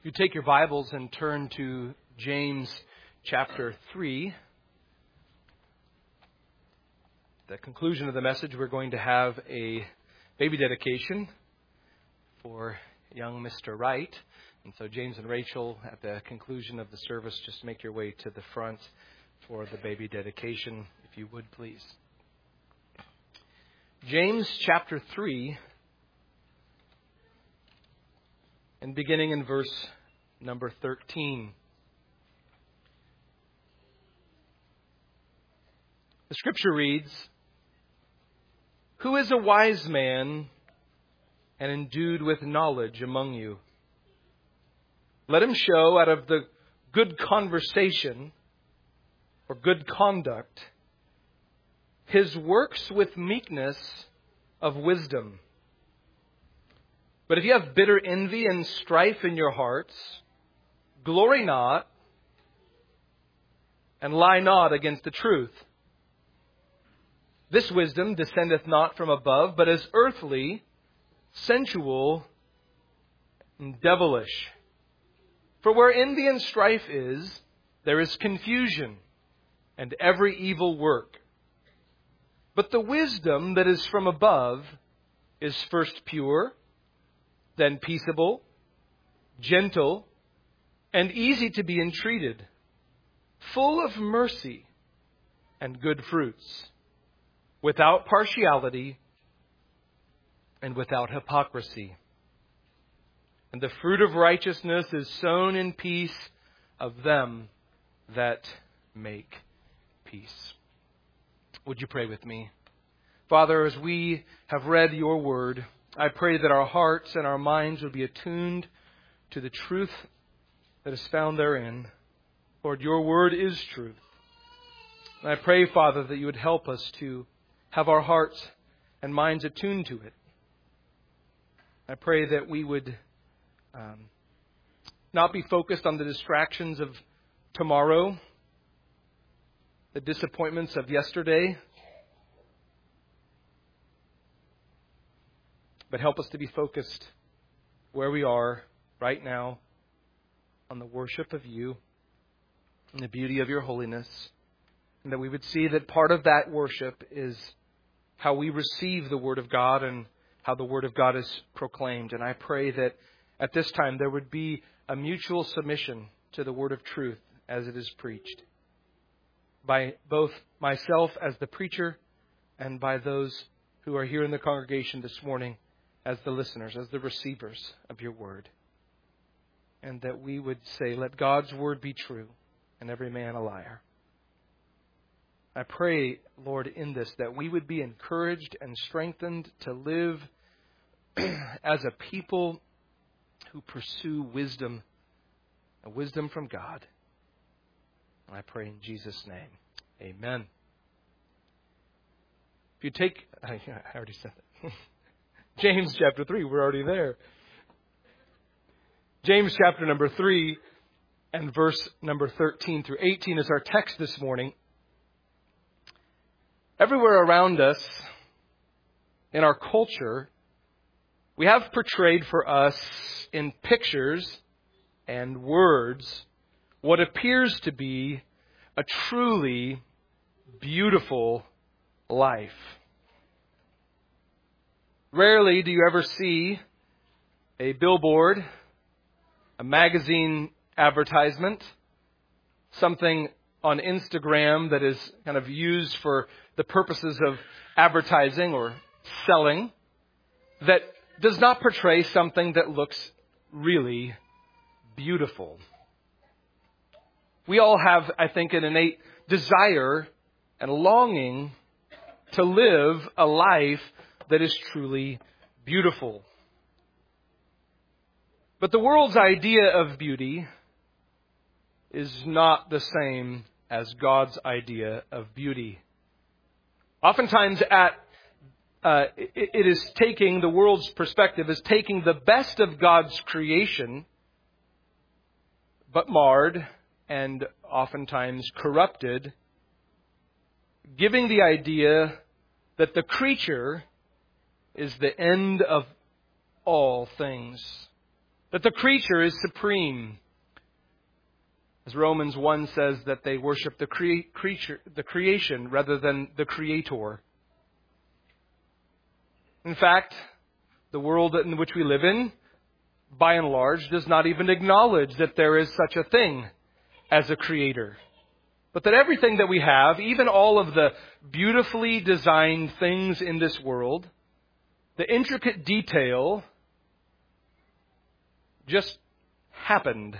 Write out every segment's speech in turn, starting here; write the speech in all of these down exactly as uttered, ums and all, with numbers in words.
If you take your Bibles and turn to James chapter three, at the conclusion of the message, we're going to have a baby dedication for young Mister Wright. And so James and Rachel, at the conclusion of the service, just make your way to the front for the baby dedication, if you would, please. James chapter three, and beginning in verse number thirteen. The scripture reads, "Who is a wise man and endued with knowledge among you? Let him show out of the good conversation or good conduct his works with meekness of wisdom. But if you have bitter envy and strife in your hearts, glory not and lie not against the truth. This wisdom descendeth not from above, but is earthly, sensual, and devilish. For where envy and strife is, there is confusion and every evil work. But the wisdom that is from above is first pure, then peaceable, gentle, and easy to be entreated, full of mercy and good fruits, without partiality and without hypocrisy. And the fruit of righteousness is sown in peace of them that make peace." Would you pray with me? Father, as we have read your word, I pray that our hearts and our minds would be attuned to the truth that is found therein. Lord, your word is truth. And I pray, Father, that you would help us to have our hearts and minds attuned to it. I pray that we would um, not be focused on the distractions of tomorrow, the disappointments of yesterday, but help us to be focused where we are right now on the worship of you and the beauty of your holiness. And that we would see that part of that worship is how we receive the Word of God and how the Word of God is proclaimed. And I pray that at this time there would be a mutual submission to the Word of truth as it is preached, by both myself as the preacher and by those who are here in the congregation this morning as the listeners, as the receivers of your word. And that we would say, let God's word be true and every man a liar. I pray, Lord, in this, that we would be encouraged and strengthened to live as a people who pursue wisdom, a wisdom from God. And I pray in Jesus' name. Amen. If you take, I already said that. James chapter three, we're already there. James chapter number three and verse number thirteen through eighteen is our text this morning. Everywhere around us in our culture, we have portrayed for us in pictures and words what appears to be a truly beautiful life. Rarely do you ever see a billboard, a magazine advertisement, something on Instagram that is kind of used for the purposes of advertising or selling, that does not portray something that looks really beautiful. We all have, I think, an innate desire and longing to live a life that is truly beautiful. But the world's idea of beauty is not the same as God's idea of beauty. Oftentimes at uh, it, it is taking, the world's perspective is taking the best of God's creation, but marred and oftentimes corrupted, giving the idea that the creature is the end of all things. that the creature is supreme. As Romans one says, that they worship the cre- creature, the creation rather than the Creator. In fact, the world in which we live in, by and large, does not even acknowledge that there is such a thing as a Creator. But that everything that we have, even all of the beautifully designed things in this world, the intricate detail, just happened.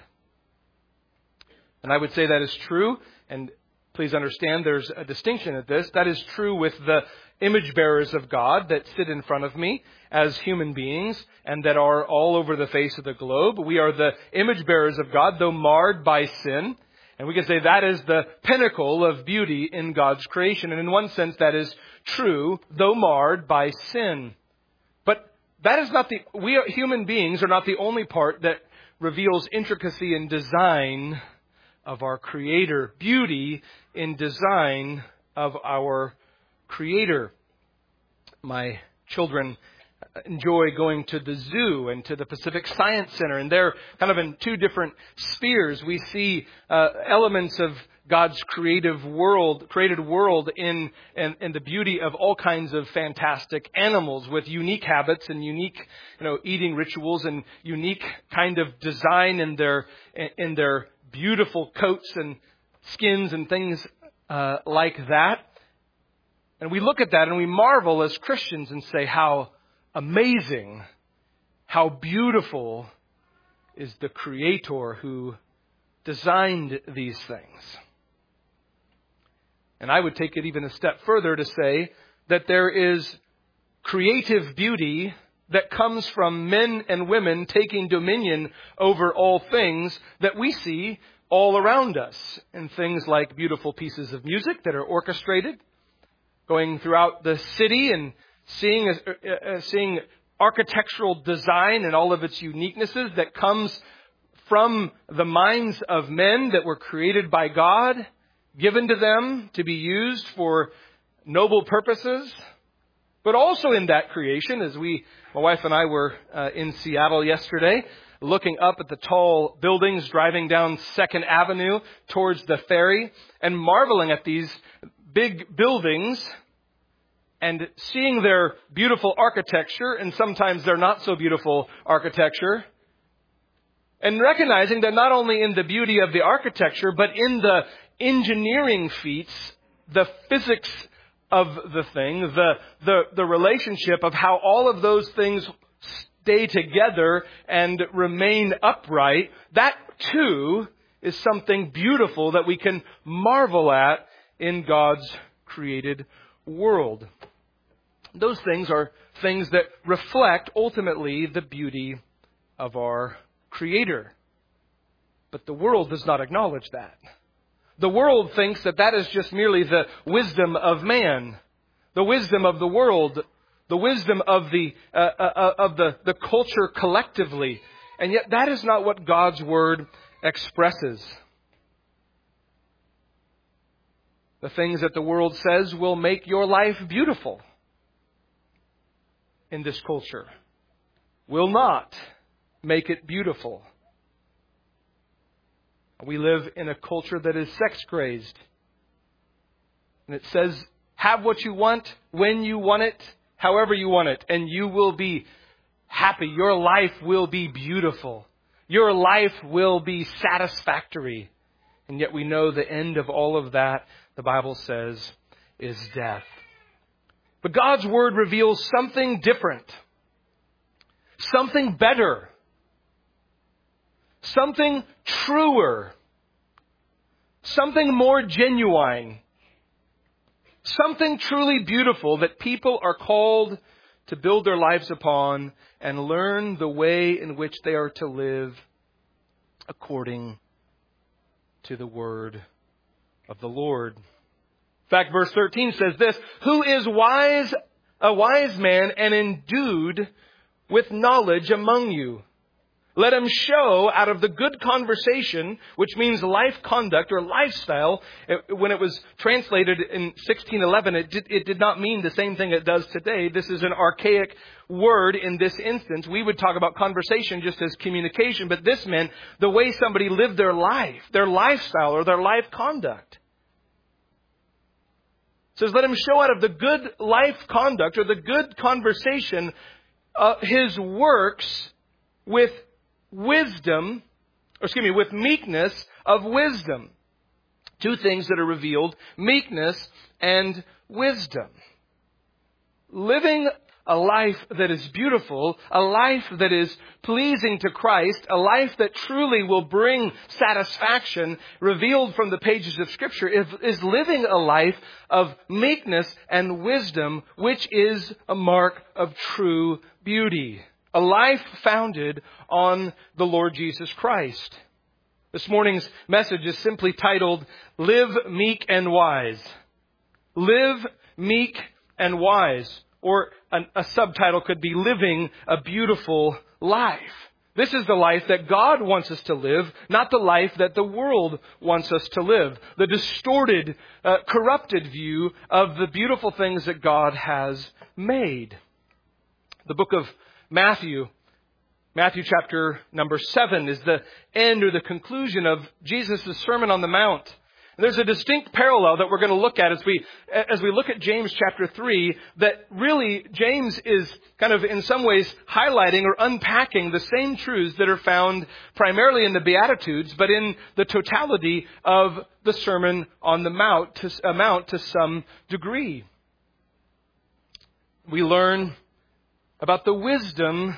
And I would say that is true, and please understand there's a distinction at this. That is true with the image bearers of God that sit in front of me as human beings and that are all over the face of the globe. We are the image bearers of God, though marred by sin. And we can say that is the pinnacle of beauty in God's creation. And in one sense, that is true, though marred by sin. But that is not the, we are, human beings are not the only part that reveals intricacy and design of our Creator, beauty in design of our Creator. My children enjoy going to the zoo and to the Pacific Science Center, and they're kind of in two different spheres. We see uh, elements of God's creative world, created world in, in in the beauty of all kinds of fantastic animals with unique habits and unique, you know, eating rituals and unique kind of design in their in their beautiful coats and skins and things uh, like that. And we look at that and we marvel as Christians and say, how amazing, how beautiful is the Creator who designed these things. And I would take it even a step further to say that there is creative beauty that comes from men and women taking dominion over all things that we see all around us. And things like beautiful pieces of music that are orchestrated, going throughout the city and seeing, uh, seeing architectural design and all of its uniquenesses that comes from the minds of men that were created by God, given to them to be used for noble purposes. But also in that creation, as we, my wife and I were uh, in Seattle yesterday, looking up at the tall buildings, driving down Second Avenue towards the ferry, and marveling at these big buildings and seeing their beautiful architecture, and sometimes their not so beautiful architecture, and recognizing that not only in the beauty of the architecture, but in the engineering feats, the physics of the thing, the, the, the relationship of how all of those things stay together and remain upright, that too is something beautiful that we can marvel at in God's created world. Those things are things that reflect ultimately the beauty of our Creator. But the world does not acknowledge that. The world thinks that that is just merely the wisdom of man, the wisdom of the world, the wisdom of the uh, uh, of the, the culture collectively. And yet that is not what God's Word expresses. The things that the world says will make your life beautiful in this culture will not make it beautiful. We live in a culture that is sex-crazed. And it says, have what you want, when you want it, however you want it, and you will be happy. Your life will be beautiful. Your life will be satisfactory. And yet we know the end of all of that, the Bible says, is death. But God's Word reveals something different, something better, something truer, something more genuine, something truly beautiful that people are called to build their lives upon and learn the way in which they are to live according to the word of the Lord. In fact, verse thirteen says this, who is wise, a wise man and endued with knowledge among you? Let him show out of the good conversation, which means life conduct or lifestyle. When it was translated in sixteen eleven, it did, it did not mean the same thing it does today. This is an archaic word in this instance. We would talk about conversation just as communication, but this meant the way somebody lived their life, their lifestyle or their life conduct. It says, let him show out of the good life conduct or the good conversation uh, his works with wisdom, or excuse me, with meekness of wisdom. Two things that are revealed, meekness and wisdom. Living a life that is beautiful, a life that is pleasing to Christ, a life that truly will bring satisfaction revealed from the pages of Scripture is, is living a life of meekness and wisdom, which is a mark of true beauty. A life founded on the Lord Jesus Christ. This morning's message is simply titled, Live Meek and Wise. Live Meek and Wise. Or an, a subtitle could be Living a Beautiful Life. This is the life that God wants us to live, not the life that the world wants us to live. The distorted, uh, corrupted view of the beautiful things that God has made. The book of Matthew, Matthew chapter number seven is the end or the conclusion of Jesus' Sermon on the Mount. And there's a distinct parallel that we're going to look at as we as we look at James chapter three, that really James is kind of in some ways highlighting or unpacking the same truths that are found primarily in the Beatitudes, but in the totality of the Sermon on the Mount to, uh, Mount to some degree. We learn about the wisdom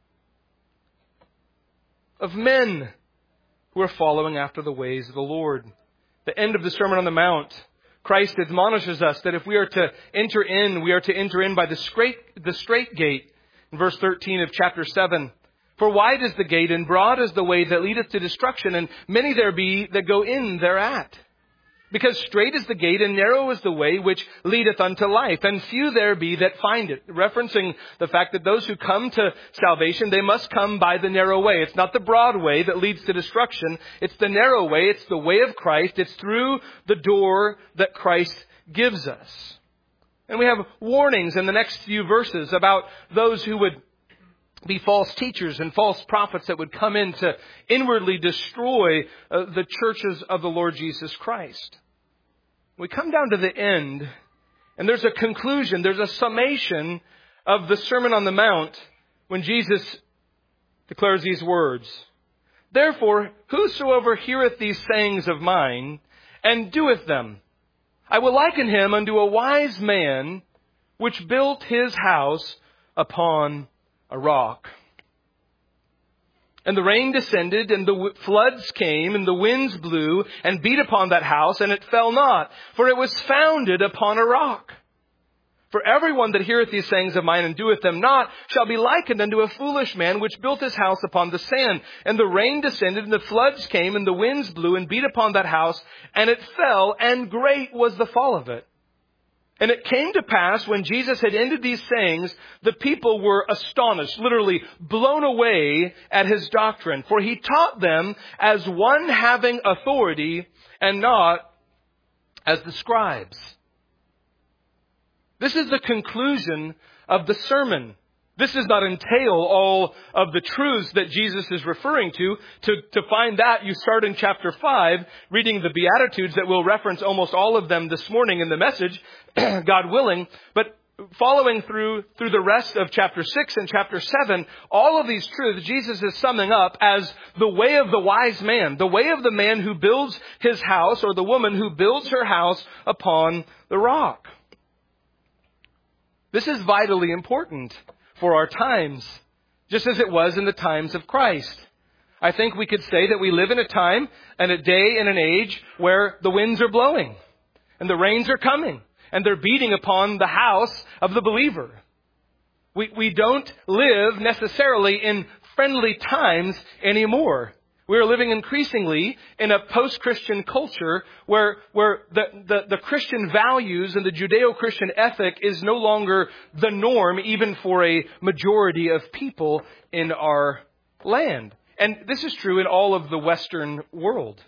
of men who are following after the ways of the Lord. The end of the Sermon on the Mount, Christ admonishes us that if we are to enter in, we are to enter in by the straight, the straight gate. In verse thirteen of chapter seven, for wide is the gate and broad is the way that leadeth to destruction, and many there be that go in thereat. Because straight is the gate and narrow is the way which leadeth unto life, and few there be that find it. Referencing the fact that those who come to salvation, they must come by the narrow way. It's not the broad way that leads to destruction. It's the narrow way. It's the way of Christ. It's through the door that Christ gives us. And we have warnings in the next few verses about those who would be false teachers and false prophets that would come in to inwardly destroy uh, the churches of the Lord Jesus Christ. We come down to the end, and there's a conclusion, there's a summation of the Sermon on the Mount when Jesus declares these words. Therefore, whosoever heareth these sayings of mine and doeth them, I will liken him unto a wise man which built his house upon a rock. And the rain descended, and the floods came, and the winds blew, and beat upon that house, and it fell not, for it was founded upon a rock. For everyone that heareth these sayings of mine and doeth them not shall be likened unto a foolish man which built his house upon the sand. And the rain descended, and the floods came, and the winds blew, and beat upon that house, and it fell, and great was the fall of it. And it came to pass when Jesus had ended these sayings, the people were astonished, literally blown away at his doctrine. For he taught them as one having authority and not as the scribes. This is the conclusion of the sermon. This does not entail all of the truths that Jesus is referring to. To, to find that, you start in chapter five, reading the Beatitudes that we'll reference almost all of them this morning in the message, God willing. But following through, through the rest of chapter six and chapter seven, all of these truths Jesus is summing up as the way of the wise man, the way of the man who builds his house, or the woman who builds her house upon the rock. This is vitally important for our times, just as it was in the times of Christ. I think we could say that we live in a time and a day and an age where the winds are blowing and the rains are coming and they're beating upon the house of the believer. We, we don't live necessarily in friendly times anymore. We are living increasingly in a post-Christian culture where, where the, the, the Christian values and the Judeo-Christian ethic is no longer the norm, even for a majority of people in our land. And this is true in all of the Western world.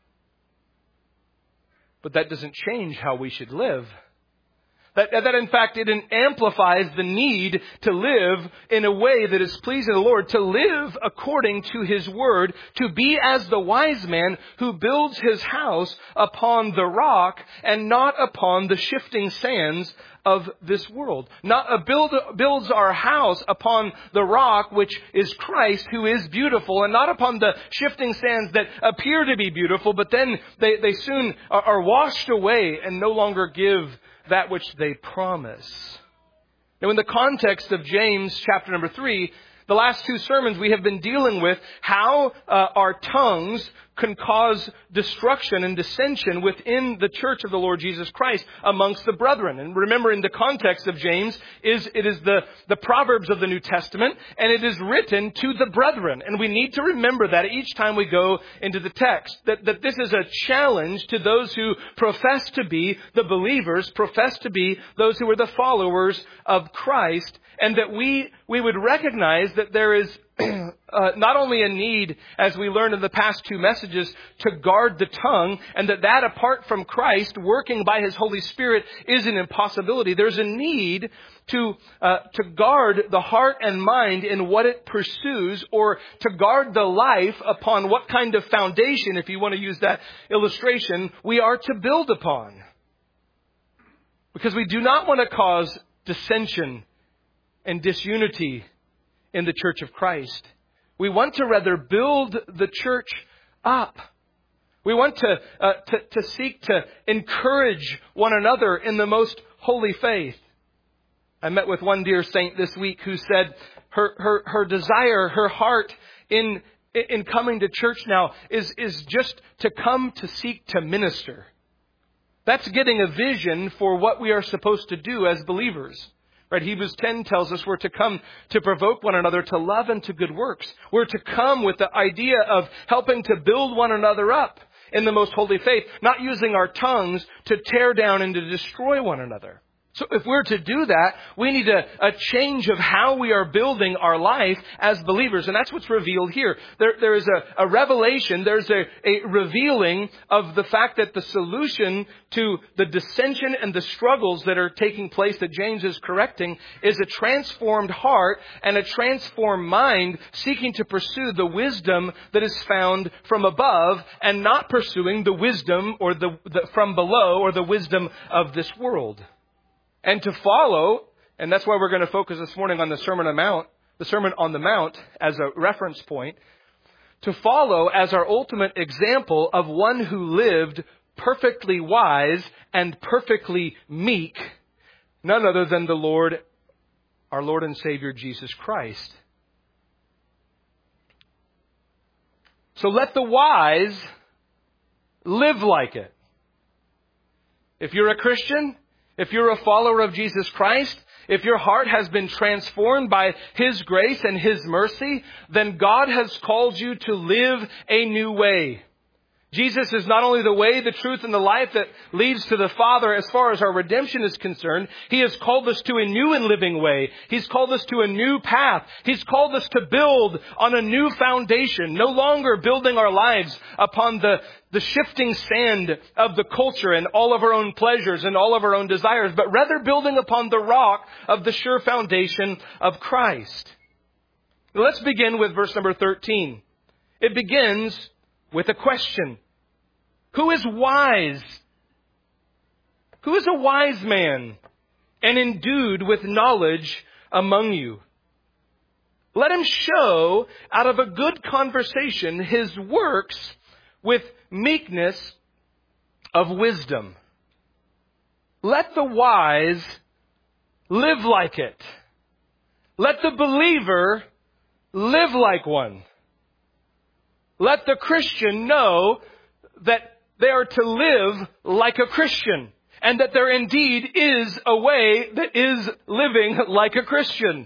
But that doesn't change how we should live. That, that in fact, it amplifies the need to live in a way that is pleasing to the Lord, to live according to His Word, to be as the wise man who builds his house upon the rock and not upon the shifting sands of this world. Not uh, build, builds our house upon the rock, which is Christ, who is beautiful, and not upon the shifting sands that appear to be beautiful, but then they, they soon are, are washed away and no longer give that which they promise. Now, in the context of James chapter number three, the last two sermons we have been dealing with how uh, our tongues can cause destruction and dissension within the church of the Lord Jesus Christ amongst the brethren. And remember, in the context of James, is it is the, the Proverbs of the New Testament, and it is written to the brethren. And we need to remember that each time we go into the text, that, that this is a challenge to those who profess to be the believers, profess to be those who are the followers of Christ, and that we, we would recognize that there is Uh, not only a need, as we learned in the past two messages, to guard the tongue, and that that apart from Christ working by His Holy Spirit is an impossibility. There's a need to uh, to guard the heart and mind in what it pursues, or to guard the life upon what kind of foundation, if you want to use that illustration, we are to build upon. Because we do not want to cause dissension and disunity in the church of Christ. We want to rather build the church up. We want to, uh, to, to seek to encourage one another in the most holy faith. I met with one dear saint this week who said her, her, her desire, her heart in, in coming to church now is, is just to come to seek to minister. That's getting a vision for what we are supposed to do as believers. Right, Hebrews ten tells us we're to come to provoke one another to love and to good works. We're to come with the idea of helping to build one another up in the most holy faith, not using our tongues to tear down and to destroy one another. So if we're to do that, we need a, a change of how we are building our life as believers. And that's what's revealed here. There, there is a, a revelation, there's a, a revealing of the fact that the solution to the dissension and the struggles that are taking place that James is correcting is a transformed heart and a transformed mind seeking to pursue the wisdom that is found from above and not pursuing the wisdom or the, the from below or the wisdom of this world. And to follow, and that's why we're going to focus this morning on the Sermon on the Mount, the Sermon on the Mount as a reference point, to follow as our ultimate example of one who lived perfectly wise and perfectly meek, none other than the Lord, our Lord and Savior Jesus Christ. So let the wise live like it. If you're a Christian, if you're a follower of Jesus Christ, if your heart has been transformed by His grace and His mercy, then God has called you to live a new way. Jesus is not only the way, the truth, and the life that leads to the Father as far as our redemption is concerned. He has called us to a new and living way. He's called us to a new path. He's called us to build on a new foundation, no longer building our lives upon the, the shifting sand of the culture and all of our own pleasures and all of our own desires, but rather building upon the rock of the sure foundation of Christ. Let's begin with verse number thirteen. It begins with a question. Who is wise? Who is a wise man and endued with knowledge among you? Let him show out of a good conversation his works with meekness of wisdom. Let the wise live like it. Let the believer live like one. Let the Christian know that they are to live like a Christian, and that there indeed is a way that is living like a Christian.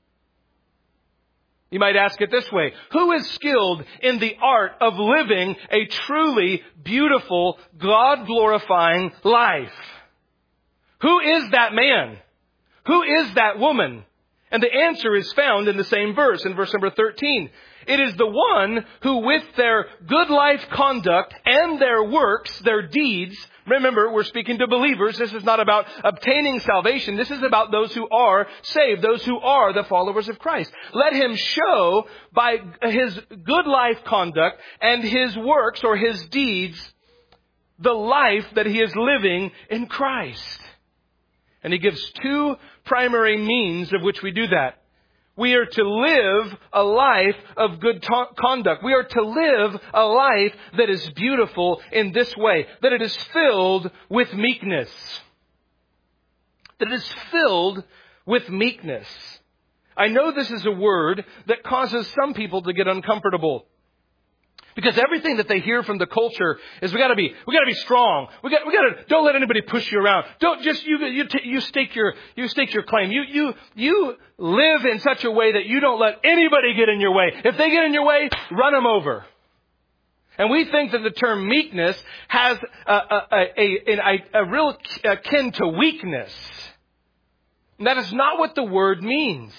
You might ask it this way: who is skilled in the art of living a truly beautiful, God-glorifying life? Who is that man? Who is that woman? And the answer is found in the same verse, in verse number thirteen. It is the one who with their good life conduct and their works, their deeds, remember, we're speaking to believers. This is not about obtaining salvation. This is about those who are saved, those who are the followers of Christ. Let him show by his good life conduct and his works or his deeds the life that he is living in Christ. And he gives two primary means of which we do that. We are to live a life of good to- conduct. We are to live a life that is beautiful in this way, that it is filled with meekness. That it is filled with meekness. I know this is a word that causes some people to get uncomfortable. Because everything that they hear from the culture is we got to be we got to be strong. We got we got to don't let anybody push you around. Don't just you you t- you stake your you stake your claim. You you you live in such a way that you don't let anybody get in your way. If they get in your way, run them over. And we think that the term meekness has a a a, a, a real akin to weakness. And that is not what the word means.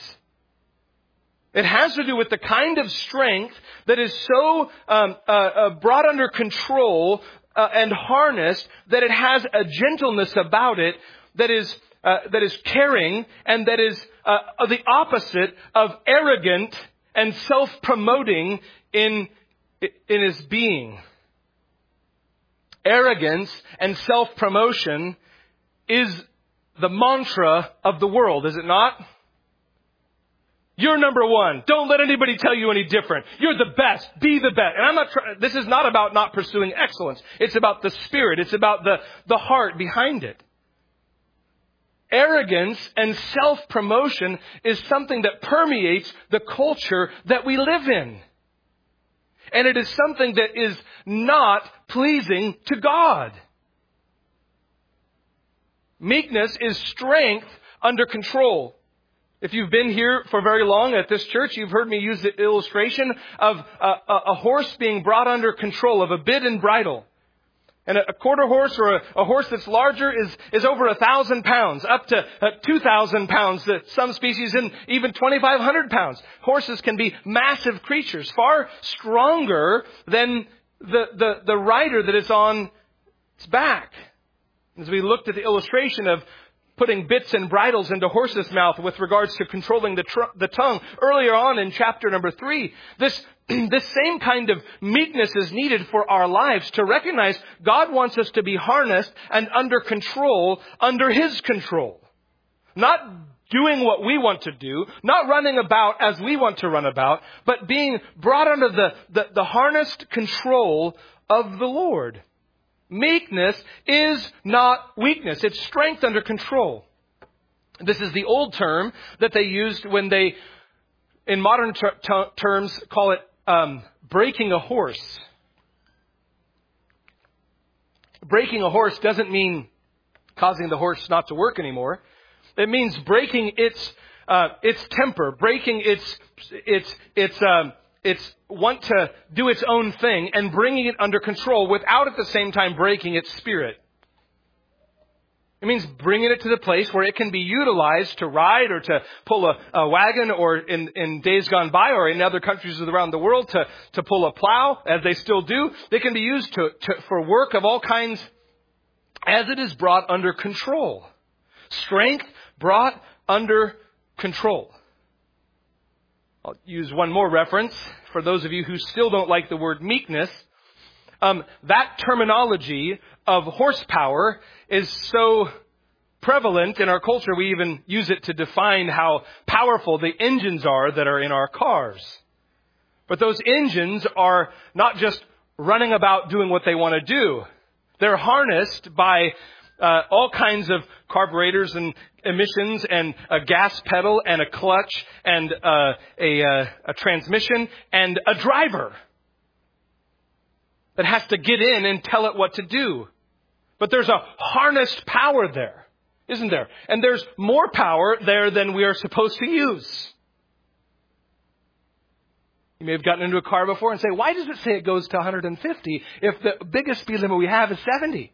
It has to do with the kind of strength that is so um, uh, uh, brought under control uh, and harnessed that it has a gentleness about it that is uh, that is caring and that is uh, the opposite of arrogant and self-promoting in in his being. Arrogance and self-promotion is the mantra of the world, is it not? You're number one. Don't let anybody tell you any different. You're the best. Be the best. And I'm not trying, this is not about not pursuing excellence. It's about the spirit. It's about the, the heart behind it. Arrogance and self-promotion is something that permeates the culture that we live in. And it is something that is not pleasing to God. Meekness is strength under control. If you've been here for very long at this church, you've heard me use the illustration of a, a, a horse being brought under control, of a bit and bridle. And a, a quarter horse or a, a horse that's larger is, is over a thousand pounds, up to uh, two thousand pounds, that some species, and even twenty-five hundred pounds. Horses can be massive creatures, far stronger than the, the, the rider that is on its back. As we looked at the illustration of putting bits and bridles into horses' mouth with regards to controlling the, tr- the tongue earlier on in chapter number three. This, this same kind of meekness is needed for our lives to recognize God wants us to be harnessed and under control, under His control. Not doing what we want to do, not running about as we want to run about, but being brought under the, the, the harnessed control of the Lord. Meekness is not weakness. It's strength under control. This is the old term that they used when they, in modern ter- ter- terms, call it um, breaking a horse. Breaking a horse doesn't mean causing the horse not to work anymore. It means breaking its uh, its temper, breaking its its its um, It's want to do its own thing and bringing it under control without at the same time breaking its spirit. It means bringing it to the place where it can be utilized to ride or to pull a, a wagon, or in, in days gone by or in other countries around the world to, to pull a plow, as they still do. They can be used to, to, for work of all kinds as it is brought under control. Strength brought under control. I'll use one more reference for those of you who still don't like the word meekness. Um, that terminology of horsepower is so prevalent in our culture, we even use it to define how powerful the engines are that are in our cars. But those engines are not just running about doing what they want to do. They're harnessed by Uh, all kinds of carburetors and emissions and a gas pedal and a clutch and uh, a, uh, a transmission and a driver that has to get in and tell it what to do. But there's a harnessed power there, isn't there? And there's more power there than we are supposed to use. You may have gotten into a car before and say, why does it say it goes to one hundred fifty if the biggest speed limit we have is seventy?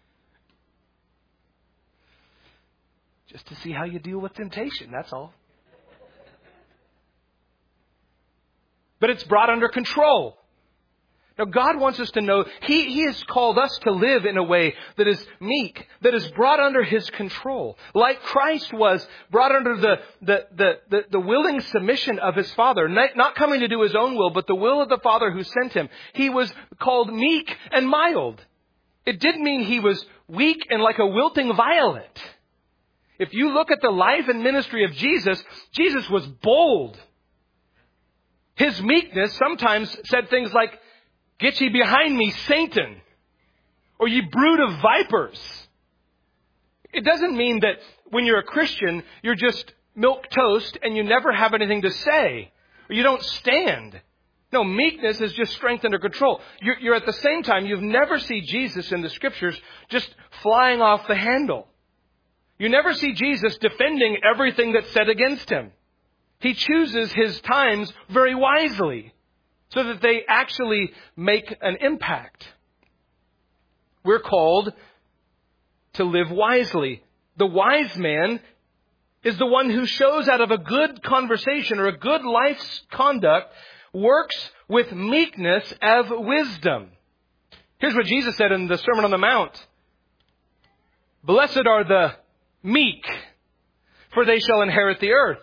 Just to see how you deal with temptation, that's all. but it's brought under control. Now, God wants us to know He, He has called us to live in a way that is meek, that is brought under His control. Like Christ was brought under the, the, the, the, the willing submission of His Father, not, not coming to do His own will, but the will of the Father who sent Him. He was called meek and mild. It didn't mean He was weak and like a wilting violet. If you look at the life and ministry of Jesus, Jesus was bold. His meekness sometimes said things like, "Get ye behind me, Satan," or "ye brood of vipers." It doesn't mean that when you're a Christian, you're just milk toast and you never have anything to say, or you don't stand. No, meekness is just strength under control. You're, you're at the same time, you've never see Jesus in the Scriptures just flying off the handle. You never see Jesus defending everything that's said against Him. He chooses His times very wisely, so that they actually make an impact. We're called to live wisely. The wise man is the one who shows out of a good conversation or a good life's conduct, works with meekness of wisdom. Here's what Jesus said in the Sermon on the Mount. "Blessed are the meek, for they shall inherit the earth."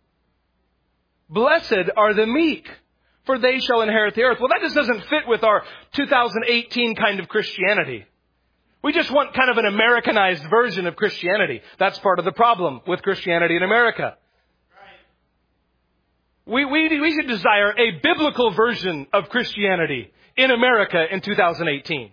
Blessed are the meek, for they shall inherit the earth. Well, that just doesn't fit with our two thousand eighteen kind of Christianity. We just want kind of an Americanized version of Christianity. That's part of the problem with Christianity in America. We, we, we should desire a biblical version of Christianity in America in two thousand eighteen.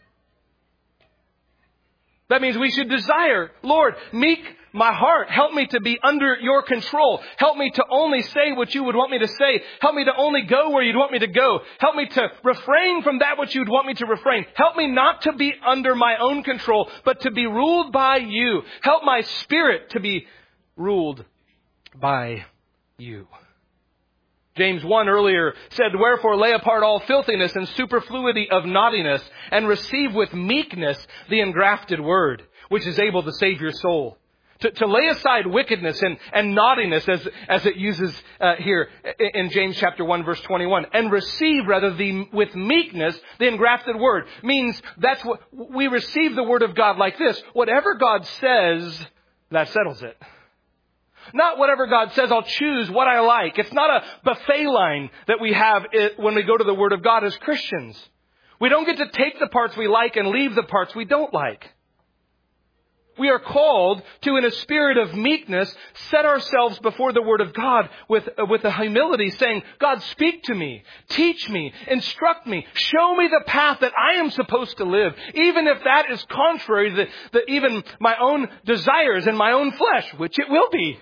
That means we should desire, Lord, meek my heart. Help me to be under your control. Help me to only say what you would want me to say. Help me to only go where you'd want me to go. Help me to refrain from that which you'd want me to refrain. Help me not to be under my own control, but to be ruled by you. Help my spirit to be ruled by you. James one earlier said, "Wherefore lay apart all filthiness and superfluity of naughtiness, and receive with meekness the engrafted word, which is able to save your soul." To, to lay aside wickedness and, and naughtiness, as, as it uses uh, here in James chapter one, verse twenty-one, and receive rather the with meekness the engrafted word, means that's what we receive the word of God like this. Whatever God says, that settles it. Not whatever God says, I'll choose what I like. It's not a buffet line that we have when we go to the Word of God as Christians. We don't get to take the parts we like and leave the parts we don't like. We are called to, in a spirit of meekness, set ourselves before the Word of God with, with a humility, saying, "God, speak to me, teach me, instruct me, show me the path that I am supposed to live, even if that is contrary to, the, the, even my own desires and my own flesh," which it will be.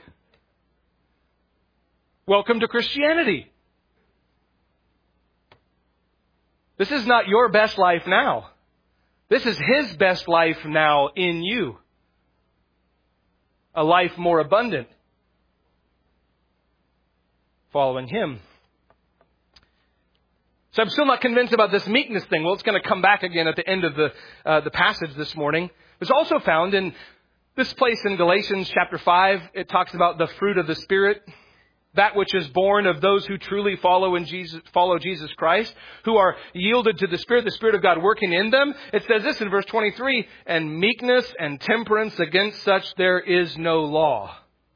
Welcome to Christianity. This is not your best life now. This is His best life now in you. A life more abundant. Following Him. So I'm still not convinced about this meekness thing. Well, it's going to come back again at the end of the uh, the passage this morning. It's also found in this place in Galatians chapter five. It talks about the fruit of the Spirit. That which is born of those who truly follow in Jesus, follow Jesus Christ, who are yielded to the Spirit, the Spirit of God working in them. It says this in verse twenty-three, "And meekness and temperance, against such there is no law."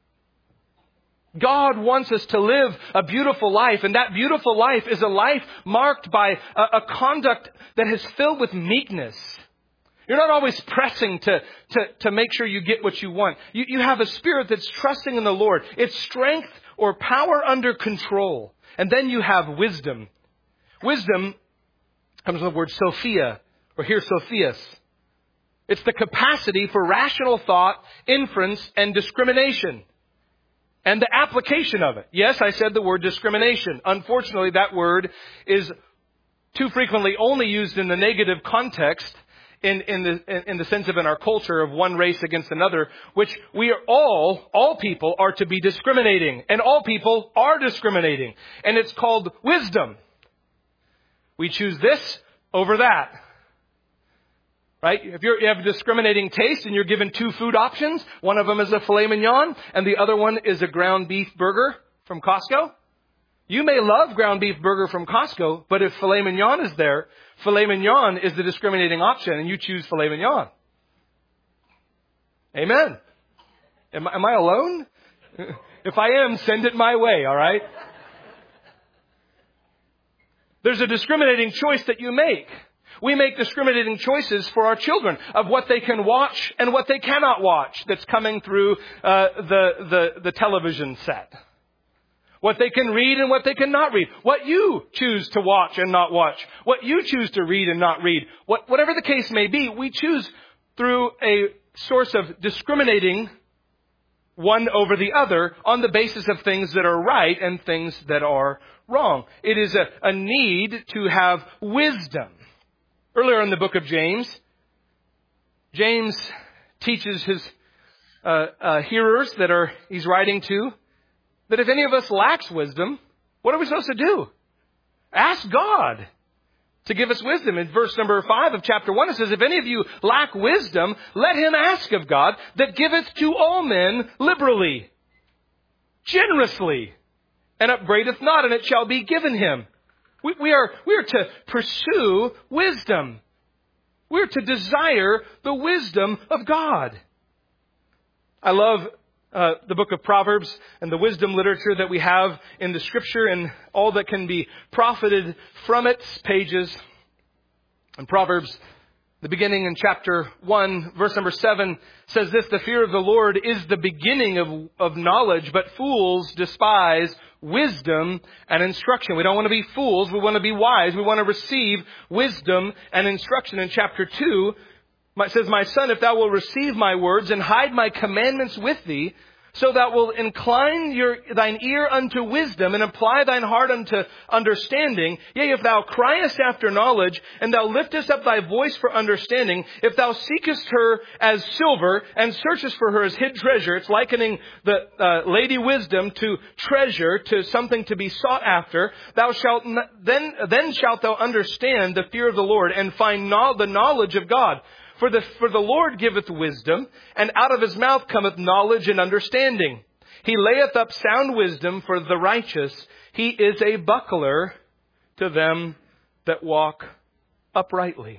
God wants us to live a beautiful life, and that beautiful life is a life marked by a, a conduct that is filled with meekness. You're not always pressing to, to, to make sure you get what you want. You, you have a spirit that's trusting in the Lord. It's strength or power under control. And then you have wisdom. Wisdom comes from the word Sophia, or here Sophias. It's the capacity for rational thought, inference, and discrimination. And the application of it. Yes, I said the word discrimination. Unfortunately, that word is too frequently only used in the negative context. In, in the in the sense of in our culture of one race against another, which we are all, all people are to be discriminating. And all people are discriminating. And it's called wisdom. We choose this over that. Right? If you're, you have a discriminating taste and you're given two food options, one of them is a filet mignon and the other one is a ground beef burger from Costco, You may love ground beef burger from Costco, but if filet mignon is there, filet mignon is the discriminating option, and you choose filet mignon. Amen. Am, am I alone? If I am, send it my way, all right? There's a discriminating choice that you make. We make discriminating choices for our children of what they can watch and what they cannot watch that's coming through uh, the, the, the television set. What they can read and what they cannot read. What you choose to watch and not watch. What you choose to read and not read. What, whatever the case may be, we choose through a source of discriminating one over the other on the basis of things that are right and things that are wrong. It is a, a need to have wisdom. Earlier in the book of James, James teaches his uh, uh, hearers that are he's writing to that if any of us lacks wisdom, what are we supposed to do? Ask God to give us wisdom. In verse number five of chapter one, it says, if any of you lack wisdom, let him ask of God that giveth to all men liberally, generously, and upbraideth not, and it shall be given him. We, we are, we are to pursue wisdom. We're to desire the wisdom of God. I love uh, the book of Proverbs and the wisdom literature that we have in the Scripture and all that can be profited from its pages. In Proverbs, the beginning in chapter one, verse number seven says this, the fear of the Lord is the beginning of, of knowledge, but fools despise wisdom and instruction. We don't want to be fools. We want to be wise. We want to receive wisdom and instruction. In chapter two, it says, my son, if thou wilt receive my words and hide my commandments with thee, so thou wilt incline your, thine ear unto wisdom and apply thine heart unto understanding. Yea, if thou criest after knowledge and thou liftest up thy voice for understanding, if thou seekest her as silver and searchest for her as hid treasure, it's likening the uh, lady wisdom to treasure, to something to be sought after, thou shalt n- then, then shalt thou understand the fear of the Lord and find no- the knowledge of God. For the, for the Lord giveth wisdom, and out of his mouth cometh knowledge and understanding. He layeth up sound wisdom for the righteous. He is a buckler to them that walk uprightly.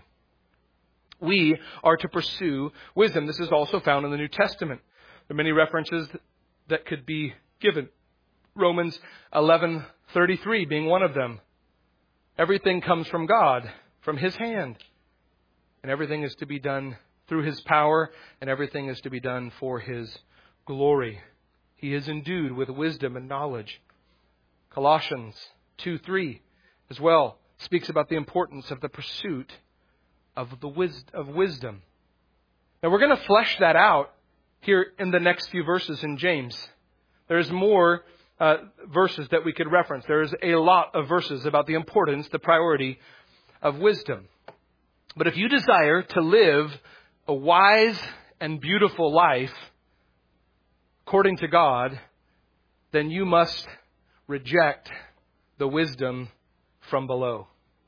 We are to pursue wisdom. This is also found in the New Testament. There are many references that could be given. Romans eleven thirty-three being one of them. Everything comes from God, from his hand. And everything is to be done through his power, and everything is to be done for his glory. He is endued with wisdom and knowledge. Colossians two three as well speaks about the importance of the pursuit of the wis- of wisdom. Now we're going to flesh that out here in the next few verses in James. There's more uh, verses that we could reference. There's a lot of verses about the importance, the priority of wisdom. But if you desire to live a wise and beautiful life according to God, then you must reject the wisdom from below.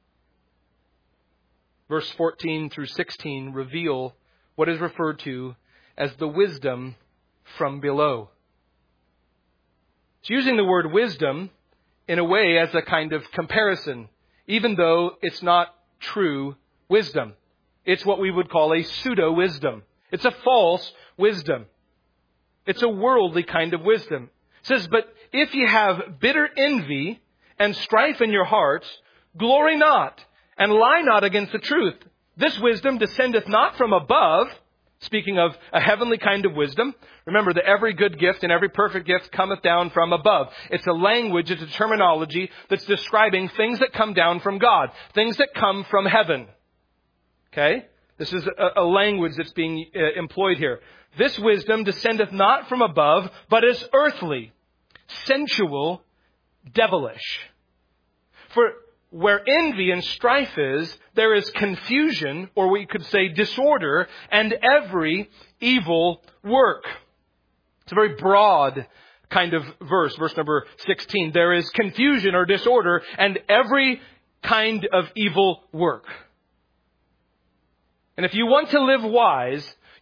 Verse fourteen through sixteen reveal what is referred to as the wisdom from below. It's using the word wisdom in a way as a kind of comparison, even though it's not true wisdom. It's what we would call a pseudo-wisdom. It's a false wisdom. It's a worldly kind of wisdom. It says, but if ye have bitter envy and strife in your hearts, glory not, and lie not against the truth. This wisdom descendeth not from above, speaking of a heavenly kind of wisdom. Remember that every good gift and every perfect gift cometh down from above. It's a language, it's a terminology that's describing things that come down from God, things that come from heaven. Okay? This is a, a language that's being uh, employed here. This wisdom descendeth not from above, but is earthly, sensual, devilish. For where envy and strife is, there is confusion, or we could say disorder, and every evil work. It's a very broad kind of verse, verse number sixteen. There is confusion or disorder, and every kind of evil work. And if you want to live wise,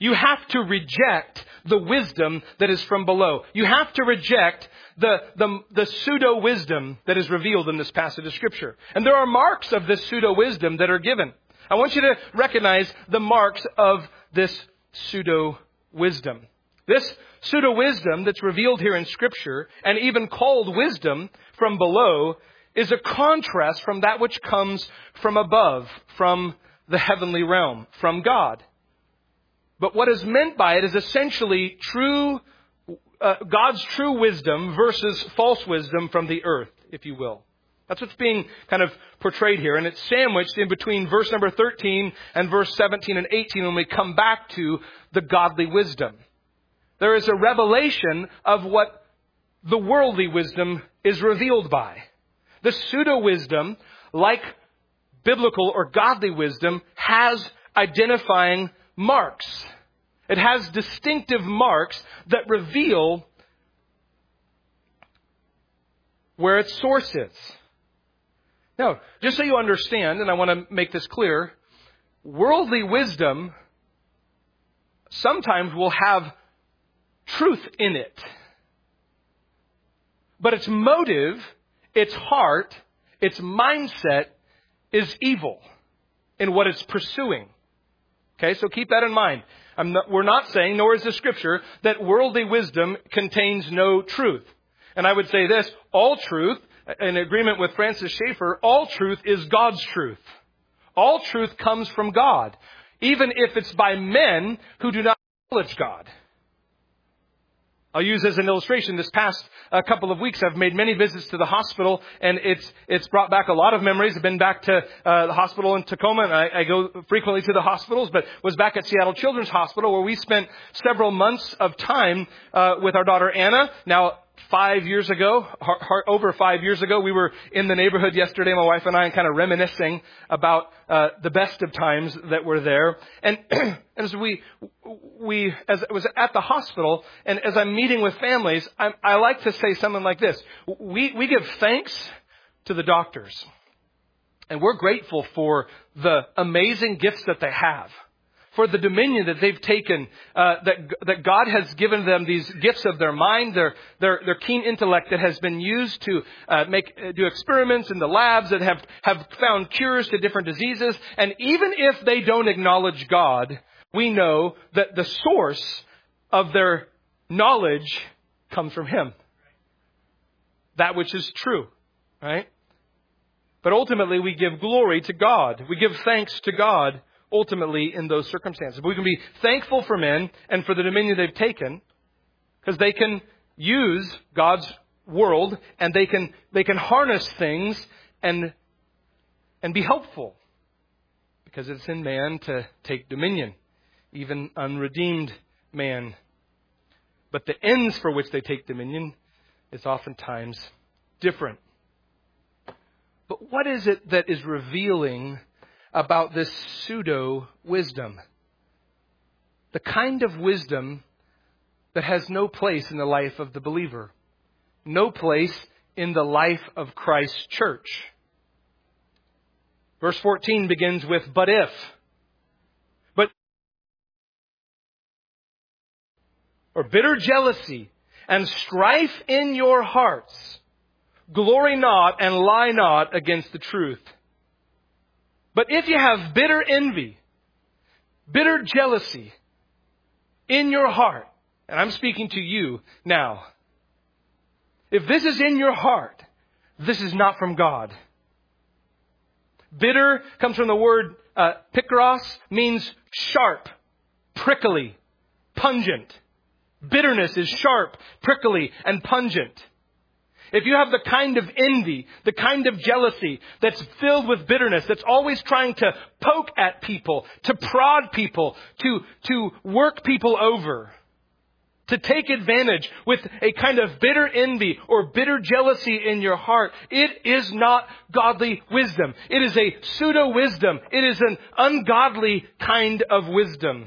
You have to reject the wisdom that is from below. You have to reject the, the, the pseudo-wisdom that is revealed in this passage of Scripture. And there are marks of this pseudo-wisdom that are given. I want you to recognize the marks of this pseudo-wisdom. This pseudo-wisdom that's revealed here in Scripture, and even called wisdom from below, is a contrast from that which comes from above, from the heavenly realm, from God. But what is meant by it is essentially true, uh, God's true wisdom versus false wisdom from the earth, if you will. That's what's being kind of portrayed here. And it's sandwiched in between verse number thirteen and verse seventeen and eighteen when we come back to the godly wisdom. There is a revelation of what the worldly wisdom is revealed by. The pseudo-wisdom, like biblical or godly wisdom, has identifying marks. It has distinctive marks that reveal where its source is. Now, just so you understand, and I want to make this clear, worldly wisdom sometimes will have truth in it. But its motive, its heart, its mindset is evil in what it's pursuing. Okay, so keep that in mind. I'm not, we're not saying, nor is the Scripture, that worldly wisdom contains no truth. And I would say this, all truth, in agreement with Francis Schaeffer, all truth is God's truth. All truth comes from God, even if it's by men who do not acknowledge God. I'll use as an illustration, this past uh, couple of weeks, I've made many visits to the hospital, and it's it's brought back a lot of memories. I've been back to uh, the hospital in Tacoma, and I, I go frequently to the hospitals, but was back at Seattle Children's Hospital, where we spent several months of time uh, with our daughter Anna. Now, Five years ago, over five years ago, we were in the neighborhood yesterday, my wife and I, and kind of reminiscing about uh, the best of times that were there. And as we, we, as I was at the hospital, and as I'm meeting with families, I, I like to say something like this: we we give thanks to the doctors, and we're grateful for the amazing gifts that they have, for the dominion that they've taken, uh, that that God has given them, these gifts of their mind, their their, their keen intellect that has been used to uh, make uh, do experiments in the labs that have, have found cures to different diseases. And even if they don't acknowledge God, we know that the source of their knowledge comes from Him. That which is true, right? But ultimately, we give glory to God. We give thanks to God ultimately in those circumstances. But we can be thankful for men and for the dominion they've taken, because they can use God's world and they can they can harness things and and be helpful, because it's in man to take dominion, even unredeemed man. But the ends for which they take dominion is oftentimes different. But what is it that is revealing about this pseudo-wisdom? The kind of wisdom that has no place in the life of the believer. No place in the life of Christ's church. Verse fourteen begins with, but if. But, or bitter jealousy and strife in your hearts, glory not and lie not against the truth. But if you have bitter envy, bitter jealousy in your heart, and I'm speaking to you now, if this is in your heart, this is not from God. Bitter comes from the word uh, pikros, means sharp, prickly, pungent. Bitterness is sharp, prickly, and pungent. If you have the kind of envy, the kind of jealousy that's filled with bitterness, that's always trying to poke at people, to prod people, to, to work people over, to take advantage with a kind of bitter envy or bitter jealousy in your heart, it is not godly wisdom. It is a pseudo-wisdom. It is an ungodly kind of wisdom.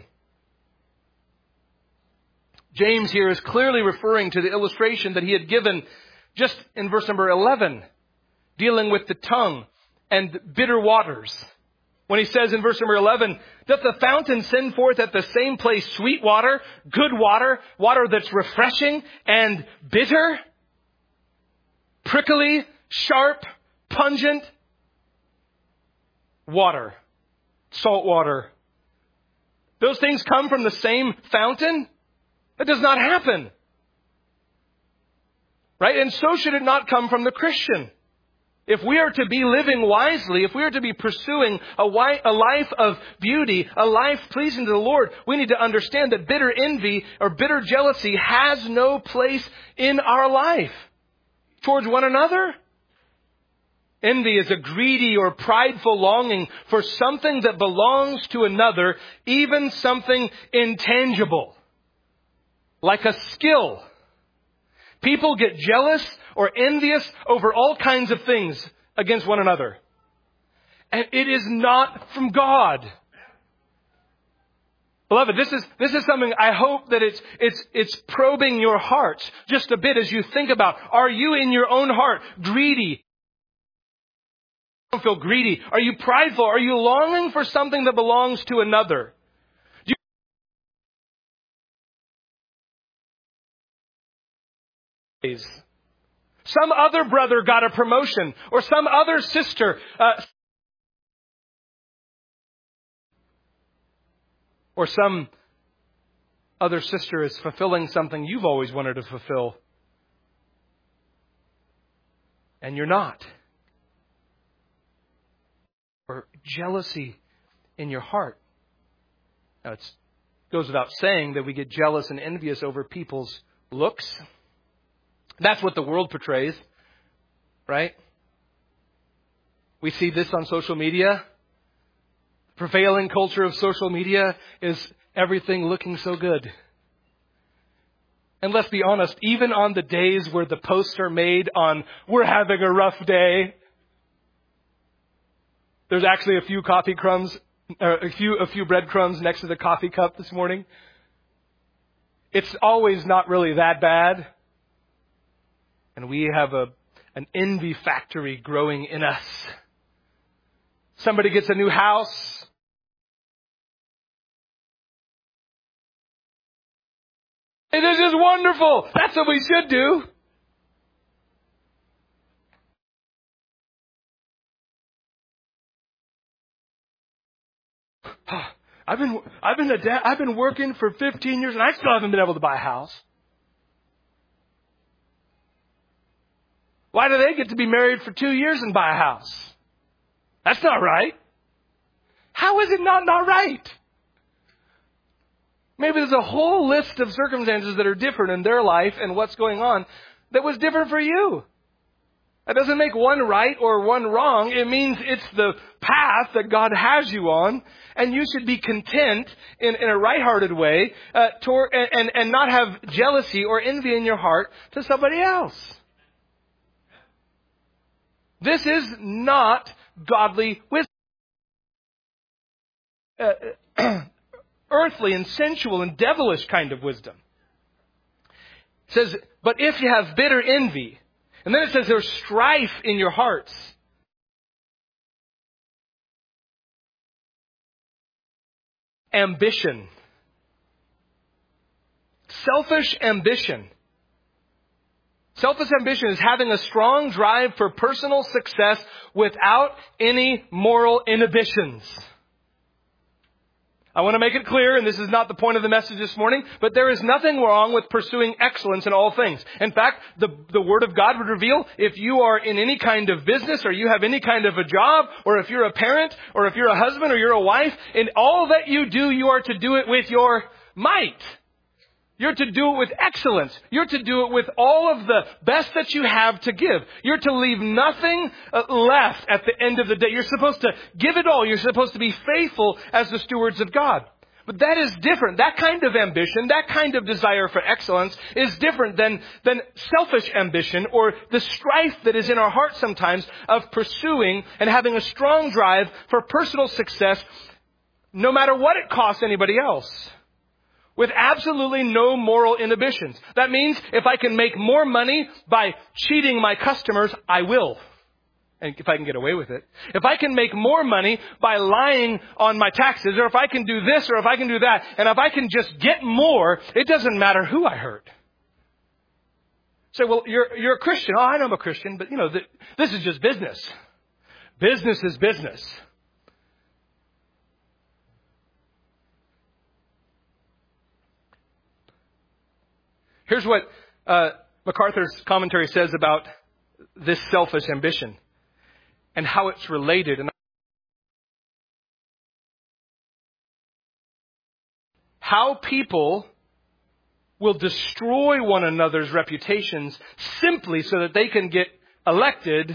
James here is clearly referring to the illustration that he had given just in verse number eleven, dealing with the tongue and bitter waters. When he says in verse number eleven, doth the fountain send forth at the same place sweet water, good water, water that's refreshing and bitter, prickly, sharp, pungent water, salt water. Those things come from the same fountain? That does not happen. Right? And so should it not come from the Christian. If we are to be living wisely, if we are to be pursuing a, wi- a life of beauty, a life pleasing to the Lord, we need to understand that bitter envy or bitter jealousy has no place in our life towards one another. Envy is a greedy or prideful longing for something that belongs to another, even something intangible, like a skill. People get jealous or envious over all kinds of things against one another. And it is not from God. Beloved, this is, this is something I hope that it's, it's, it's probing your hearts just a bit as you think about, are you in your own heart greedy? Don't feel greedy. Are you prideful? Are you longing for something that belongs to another? Do you... Some other brother got a promotion, or some other sister, uh, or some other sister is fulfilling something you've always wanted to fulfill, and you're not. Or jealousy in your heart. Now, it goes without saying that we get jealous and envious over people's looks. That's what the world portrays, right? We see this on social media. The prevailing culture of social media is everything looking so good. And let's be honest, even on the days where the posts are made on, we're having a rough day, there's actually a few coffee crumbs, or a few, a few breadcrumbs next to the coffee cup this morning. It's always not really that bad. And we have a, an envy factory growing in us. Somebody gets a new house. It is just wonderful. That's what we should do. I've been, I've been a dad, I've been working for fifteen years and I still haven't been able to buy a house. Why do they get to be married for two years and buy a house? That's not right. How is it not not right? Maybe there's a whole list of circumstances that are different in their life and what's going on that was different for you. That doesn't make one right or one wrong. It means it's the path that God has you on, and you should be content in, in a right-hearted way uh, toward, and, and, and not have jealousy or envy in your heart to somebody else. This is not godly wisdom. Uh, earthly and sensual and devilish kind of wisdom. It says, but if you have bitter envy, and then it says there's strife in your hearts. Ambition. Selfish ambition. Selfish ambition is having a strong drive for personal success without any moral inhibitions. I want to make it clear, and this is not the point of the message this morning, but there is nothing wrong with pursuing excellence in all things. In fact, the, the Word of God would reveal if you are in any kind of business or you have any kind of a job, or if you're a parent, or if you're a husband or you're a wife, in all that you do, you are to do it with your might. You're to do it with excellence. You're to do it with all of the best that you have to give. You're to leave nothing left at the end of the day. You're supposed to give it all. You're supposed to be faithful as the stewards of God. But that is different. That kind of ambition, that kind of desire for excellence is different than, than selfish ambition or the strife that is in our hearts sometimes of pursuing and having a strong drive for personal success no matter what it costs anybody else. With absolutely no moral inhibitions. That means if I can make more money by cheating my customers, I will. and if I can get away with it, if I can make more money by lying on my taxes, or if I can do this, or if I can do that, and if I can just get more, it doesn't matter who I hurt. Say, well, you're you're a Christian. Oh, I know I'm a Christian, but you know, th- this is just business. Business is business. Here's what uh, MacArthur's commentary says about this selfish ambition and how it's related. And how people will destroy one another's reputations simply so that they can get elected.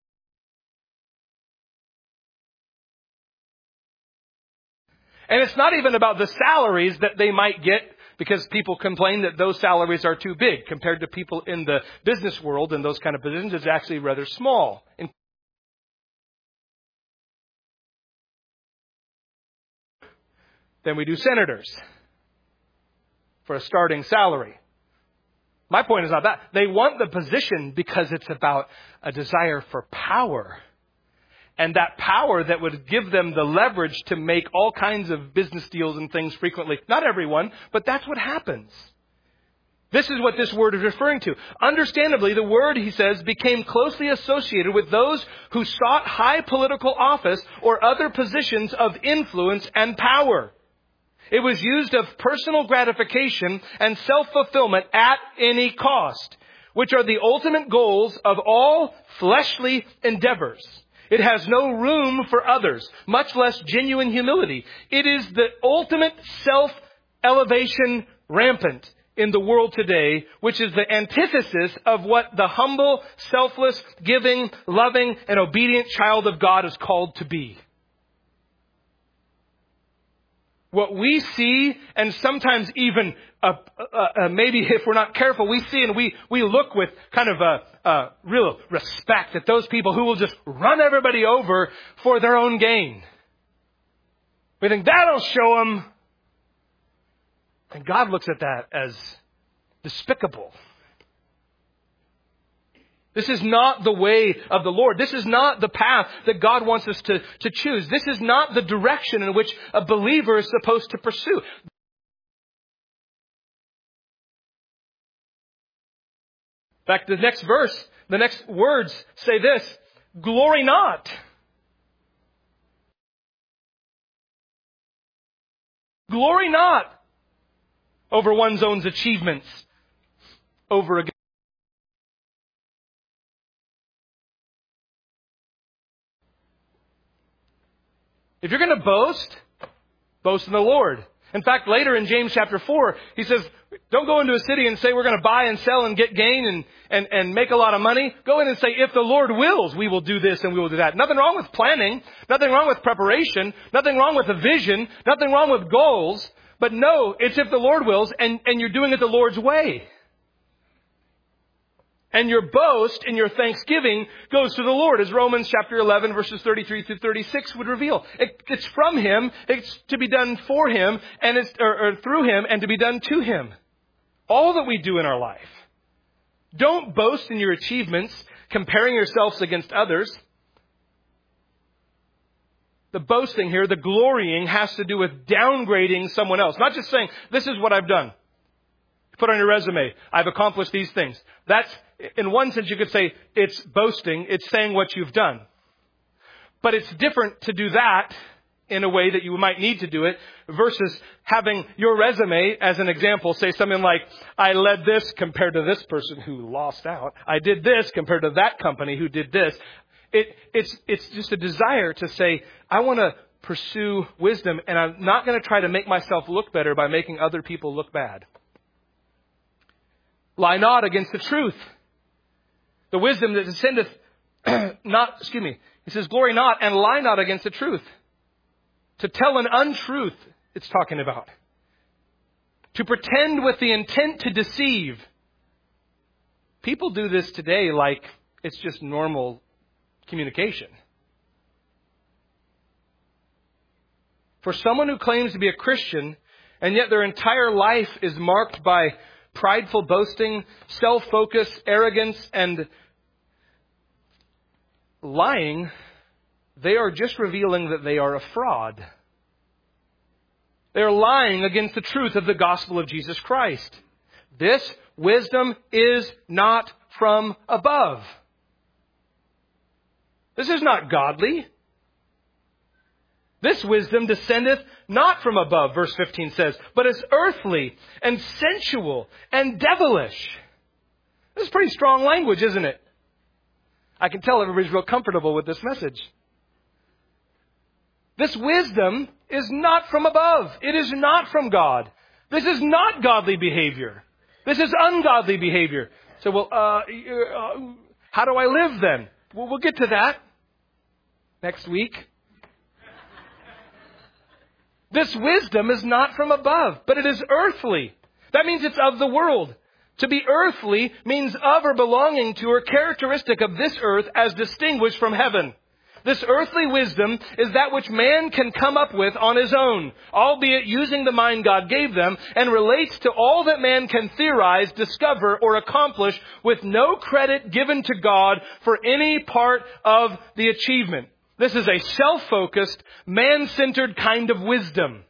And it's not even about the salaries that they might get, because people complain that those salaries are too big compared to people in the business world, and those kind of positions is actually rather small. In than we do senators for a starting salary. My point is not that. They want the position because it's about a desire for power. And that power that would give them the leverage to make all kinds of business deals and things frequently. Not everyone, but that's what happens. This is what this word is referring to. Understandably, the word, he says, became closely associated with those who sought high political office or other positions of influence and power. It was used of personal gratification and self-fulfillment at any cost, which are the ultimate goals of all fleshly endeavors. It has no room for others, much less genuine humility. It is the ultimate self-elevation rampant in the world today, which is the antithesis of what the humble, selfless, giving, loving, and obedient child of God is called to be. What we see, and sometimes even uh, uh, uh, maybe if we're not careful, we see and we, we look with kind of a, a real respect at those people who will just run everybody over for their own gain. We think that'll show them. And God looks at that as despicable. This is not the way of the Lord. This is not the path that God wants us to, to choose. This is not the direction in which a believer is supposed to pursue. In fact, the next verse, the next words say this: glory not. Glory not over one's own achievements over again. If you're going to boast, boast in the Lord. In fact, later in James chapter four, he says, don't go into a city and say we're going to buy and sell and get gain and, and, and make a lot of money. Go in and say, if the Lord wills, we will do this and we will do that. Nothing wrong with planning. Nothing wrong with preparation. Nothing wrong with a vision. Nothing wrong with goals. But no, it's if the Lord wills, and, and you're doing it the Lord's way. And your boast and your thanksgiving goes to the Lord, as Romans chapter eleven, verses thirty-three through thirty-six would reveal. It, it's from Him, it's to be done for Him, and it's or, or through Him, and to be done to Him. All that we do in our life. Don't boast in your achievements, comparing yourselves against others. The boasting here, the glorying, has to do with downgrading someone else. Not just saying, this is what I've done. Put on your resume, I've accomplished these things. That's, in one sense, you could say it's boasting. It's saying what you've done. But it's different to do that in a way that you might need to do it versus having your resume, as an example, say something like, I led this compared to this person who lost out. I did this compared to that company who did this. It, it's, it's just a desire to say, I want to pursue wisdom, and I'm not going to try to make myself look better by making other people look bad. Lie not against the truth. The wisdom that descendeth not, excuse me, he says, glory not and lie not against the truth. To tell an untruth, it's talking about. To pretend with the intent to deceive. People do this today like it's just normal communication. For someone who claims to be a Christian, and yet their entire life is marked by prideful boasting, self-focus, arrogance, and lying, they are just revealing that they are a fraud. They are lying against the truth of the gospel of Jesus Christ. This wisdom is not from above. This is not godly. This wisdom descendeth not from above, verse fifteen says, but is earthly and sensual and devilish. This is pretty strong language, isn't it? I can tell everybody's real comfortable with this message. This wisdom is not from above. It is not from God. This is not godly behavior. This is ungodly behavior. So, well, uh, uh, how do I live then? Well, we'll get to that next week. This wisdom is not from above, but it is earthly. That means it's of the world. To be earthly means of or belonging to or characteristic of this earth as distinguished from heaven. This earthly wisdom is that which man can come up with on his own, albeit using the mind God gave them, and relates to all that man can theorize, discover, or accomplish with no credit given to God for any part of the achievement. This is a self-focused, man-centered kind of wisdom.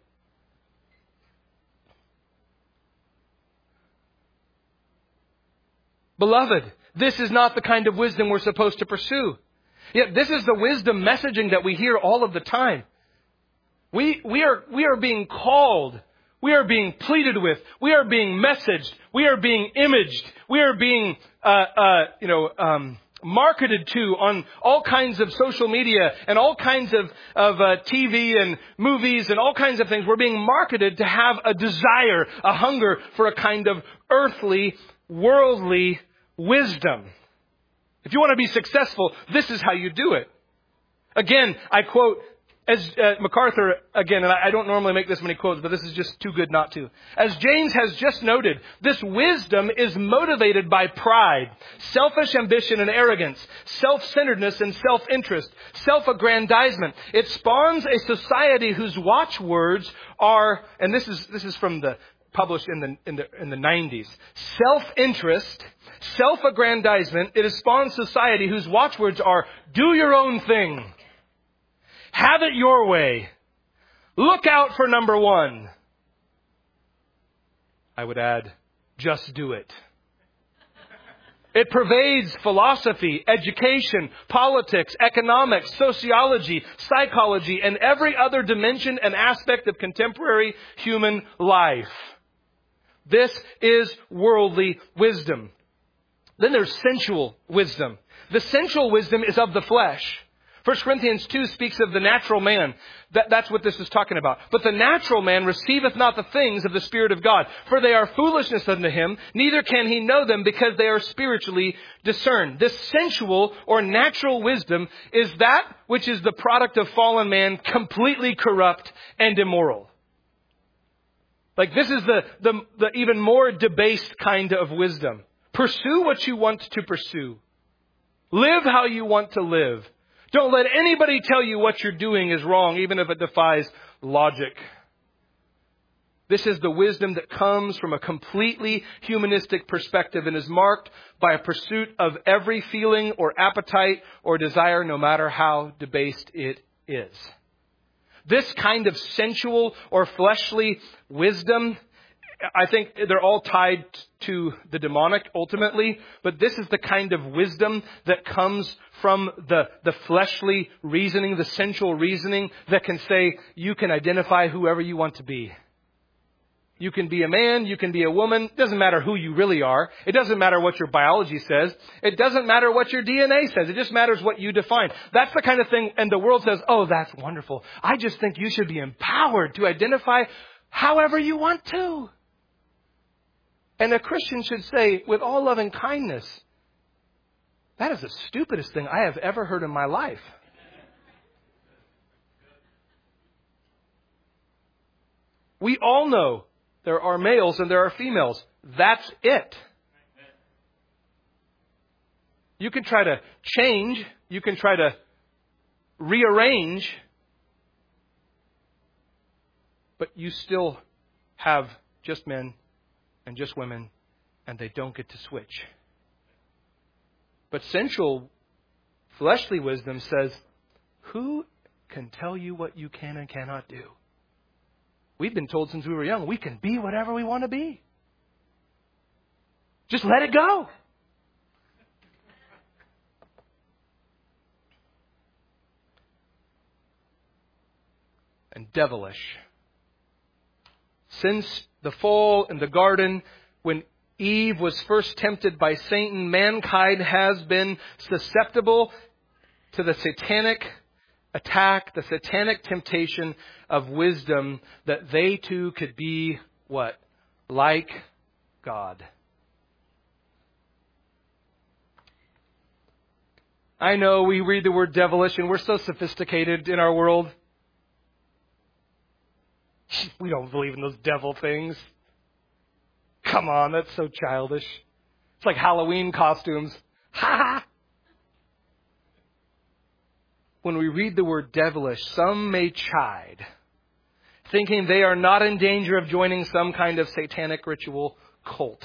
Beloved, this is not the kind of wisdom we're supposed to pursue. Yet this is the wisdom messaging that we hear all of the time. We, we are, we are being called. We are being pleaded with. We are being messaged. We are being imaged. We are being, uh, uh, you know, um, marketed to on all kinds of social media and all kinds of, of uh, T V and movies and all kinds of things. We're being marketed to have a desire, a hunger for a kind of earthly, worldly wisdom. If you want to be successful, this is how you do it. Again, I quote as uh, MacArthur, again, and I, I don't normally make this many quotes, but this is just too good not to. As James has just noted, this wisdom is motivated by pride, selfish ambition and arrogance, self-centeredness and self-interest, self-aggrandizement. It spawns a society whose watchwords are, and this is this is from the published in the in the in the nineties, self-interest, self-aggrandizement. It spawns society whose watchwords are, do your own thing. Have it your way. Look out for number one. I would add, just do it. It pervades philosophy, education, politics, economics, sociology, psychology, and every other dimension and aspect of contemporary human life. This is worldly wisdom. Then there's sensual wisdom. The sensual wisdom is of the flesh. First Corinthians two speaks of the natural man. That, that's what this is talking about. But the natural man receiveth not the things of the Spirit of God, for they are foolishness unto him, neither can he know them because they are spiritually discerned. This sensual or natural wisdom is that which is the product of fallen man, completely corrupt and immoral. Like this is the, the, the even more debased kind of wisdom. Pursue what you want to pursue. Live how you want to live. Don't let anybody tell you what you're doing is wrong, even if it defies logic. This is the wisdom that comes from a completely humanistic perspective and is marked by a pursuit of every feeling or appetite or desire, no matter how debased it is. This kind of sensual or fleshly wisdom, I think they're all tied to the demonic ultimately, but this is the kind of wisdom that comes from the, the fleshly reasoning, the sensual reasoning that can say you can identify whoever you want to be. You can be a man, you can be a woman. It doesn't matter who you really are. It doesn't matter what your biology says. It doesn't matter what your D N A says. It just matters what you define. That's the kind of thing, and the world says, oh, that's wonderful. I just think you should be empowered to identify however you want to. And a Christian should say, with all loving kindness, that is the stupidest thing I have ever heard in my life. We all know there are males and there are females. That's it. You can try to change. You can try to rearrange. But you still have just men and just women, and they don't get to switch. But sensual, Fleshly wisdom says, who can tell you what you can and cannot do? We've been told since we were young, we can be whatever we want to be. Just let it go. And devilish. Since the fall in the garden, when Eve was first tempted by Satan, mankind has been susceptible to the satanic attack, the satanic temptation of wisdom, that they too could be what? Like God. I know we read the word devilish and we're so sophisticated in our world. We don't believe in those devil things. Come on, that's so childish. It's like Halloween costumes. Ha ha! When we read the word devilish, some may chide, thinking they are not in danger of joining some kind of satanic ritual cult.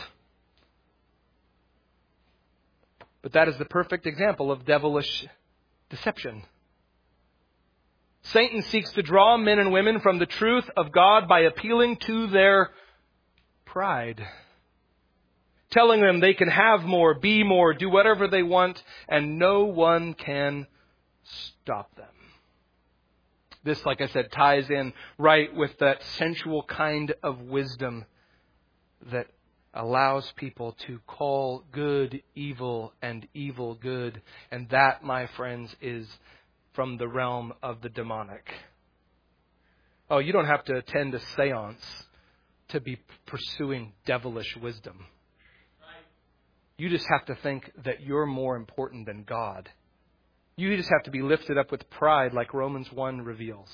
But that is the perfect example of devilish deception. Satan seeks to draw men and women from the truth of God by appealing to their pride. Telling them they can have more, be more, do whatever they want, and no one can stop them. This, like I said, ties in right with that sensual kind of wisdom that allows people to call good evil and evil good. And that, my friends, is from the realm of the demonic. Oh, you don't have to attend a seance to be pursuing devilish wisdom. You just have to think that you're more important than God. You just have to be lifted up with pride like Romans one reveals.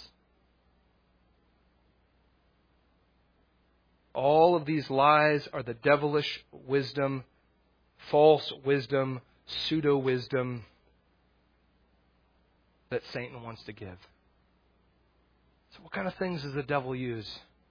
All of these lies are the devilish wisdom, false wisdom, pseudo-wisdom that Satan wants to give. So what kind of things does the devil use?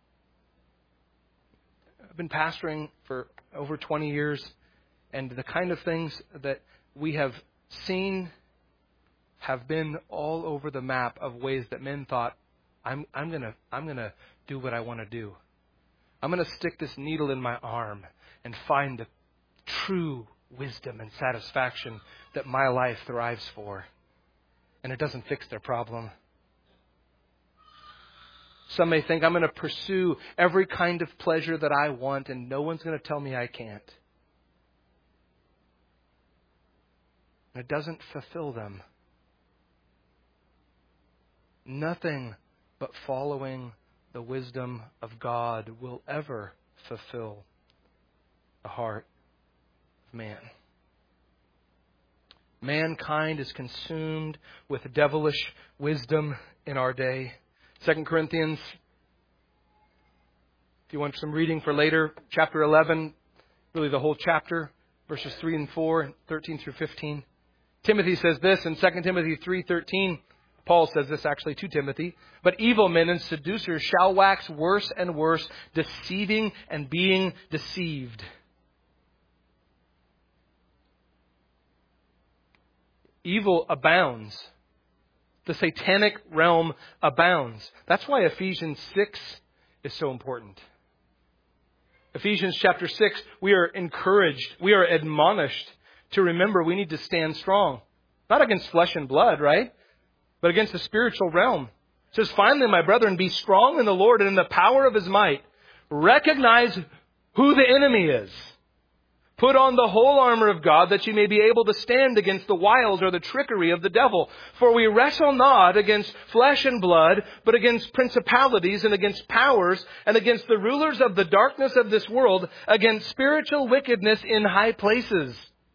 I've been pastoring for over twenty years, and the kind of things that we have seen have been all over the map of ways that men thought, I'm I'm gonna I'm gonna do what I want to do. I'm gonna stick this needle in my arm and find the true wisdom and satisfaction that my life thrives for. And it doesn't fix their problem. Some may think I'm going to pursue every kind of pleasure that I want and no one's going to tell me I can't. And it doesn't fulfill them. Nothing but following the wisdom of God will ever fulfill the heart of man. Mankind is consumed with devilish wisdom in our day. Second Corinthians, if you want some reading for later, chapter eleven, really the whole chapter, verses three and four, thirteen through fifteen. Timothy says this in Second Timothy three thirteen. Paul says this actually to Timothy. But evil men and seducers shall wax worse and worse, deceiving and being deceived. Evil abounds. The satanic realm abounds. That's why Ephesians six is so important. Ephesians chapter six, we are encouraged, we are admonished to remember we need to stand strong. Not against flesh and blood, right? But against the spiritual realm. It says, finally, my brethren, be strong in the Lord and in the power of His might. Recognize who the enemy is. Put on the whole armor of God that you may be able to stand against the wiles or the trickery of the devil. For we wrestle not against flesh and blood, but against principalities and against powers and against the rulers of the darkness of this world, against spiritual wickedness in high places.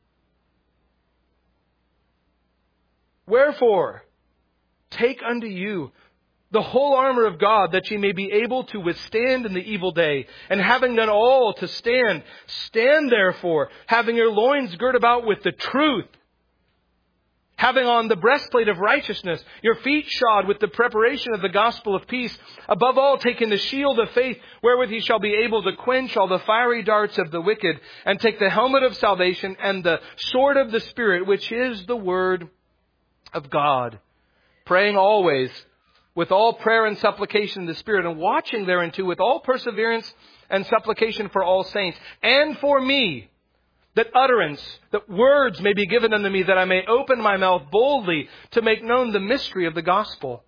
Wherefore, take unto you the whole armor of God, that ye may be able to withstand in the evil day. And having done all to stand, stand therefore, having your loins girt about with the truth, having on the breastplate of righteousness, your feet shod with the preparation of the gospel of peace, above all taking the shield of faith, wherewith ye shall be able to quench all the fiery darts of the wicked, and take the helmet of salvation and the sword of the Spirit, which is the word of God, praying always with all prayer and supplication in the Spirit, and watching thereunto with all perseverance and supplication for all saints, and for me, that utterance, that words may be given unto me, that I may open my mouth boldly to make known the mystery of the gospel,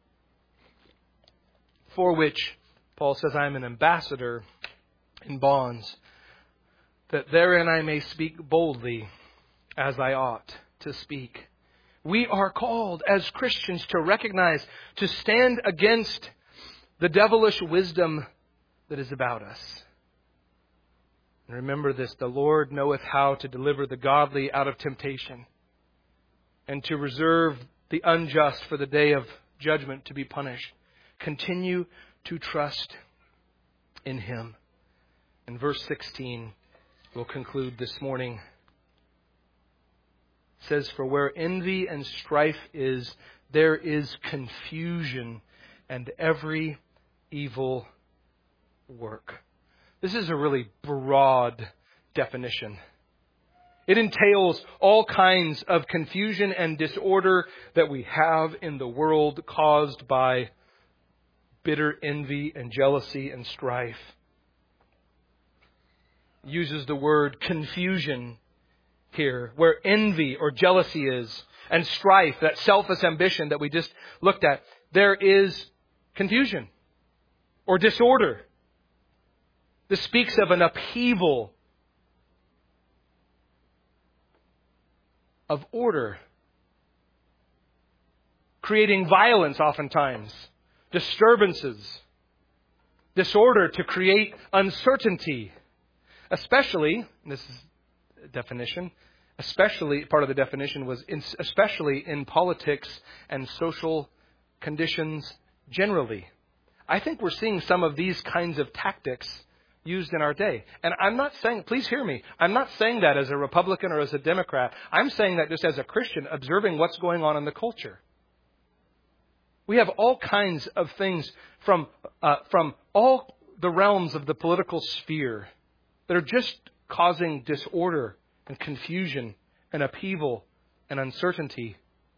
for which, Paul says, I am an ambassador in bonds, that therein I may speak boldly as I ought to speak. We are called as Christians to recognize, to stand against the devilish wisdom that is about us. And remember this, the Lord knoweth how to deliver the godly out of temptation, and to reserve the unjust for the day of judgment to be punished. Continue to trust in Him. In verse sixteen, we'll conclude this morning. It says, for where envy and strife is, there is confusion and every evil work. This is a really broad definition. It entails all kinds of confusion and disorder that we have in the world caused by bitter envy and jealousy and strife. It uses the word confusion here, where envy or jealousy is, and strife, that selfish ambition that we just looked at. There is confusion or disorder. This speaks of an upheaval of order, creating violence oftentimes, disturbances, disorder to create uncertainty, especially, this is a definition, especially, part of the definition was in, especially in politics and social conditions generally. I think we're seeing some of these kinds of tactics used in our day. And I'm not saying, please hear me, I'm not saying that as a Republican or as a Democrat. I'm saying that just as a Christian, observing what's going on in the culture. We have all kinds of things from uh, from all the realms of the political sphere that are just causing disorder and confusion and upheaval and uncertainty.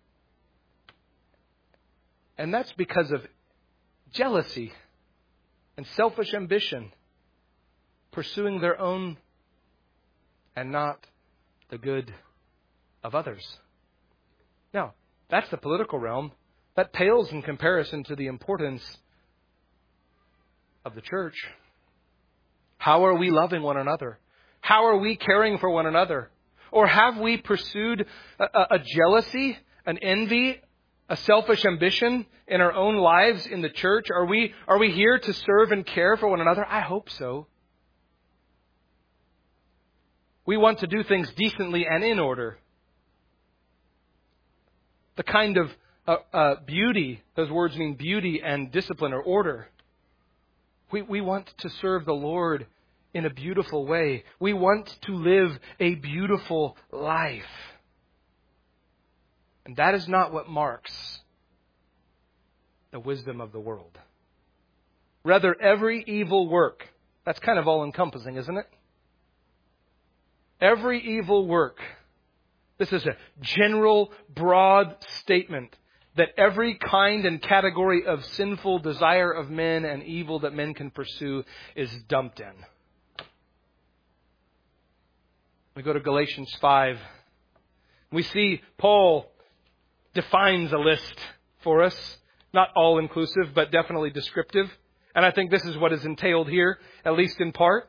And that's because of jealousy and selfish ambition, pursuing their own and not the good of others. Now, that's the political realm. That pales in comparison to the importance of the church. How are we loving one another? How are we caring for one another? Or have we pursued a, a, a jealousy, an envy, a selfish ambition in our own lives in the church? Are we, are we here to serve and care for one another? I hope so. We want to do things decently and in order. The kind of uh, uh, beauty, those words mean beauty and discipline or order. We, we want to serve the Lord in a beautiful way. We want to live a beautiful life. And that is not what marks the wisdom of the world. Rather, every evil work, that's kind of all-encompassing, isn't it? Every evil work. This is a general, broad statement that every kind and category of sinful desire of men and evil that men can pursue is dumped in. We go to Galatians five. We see Paul defines a list for us. Not all-inclusive, but definitely descriptive. And I think this is what is entailed here, at least in part.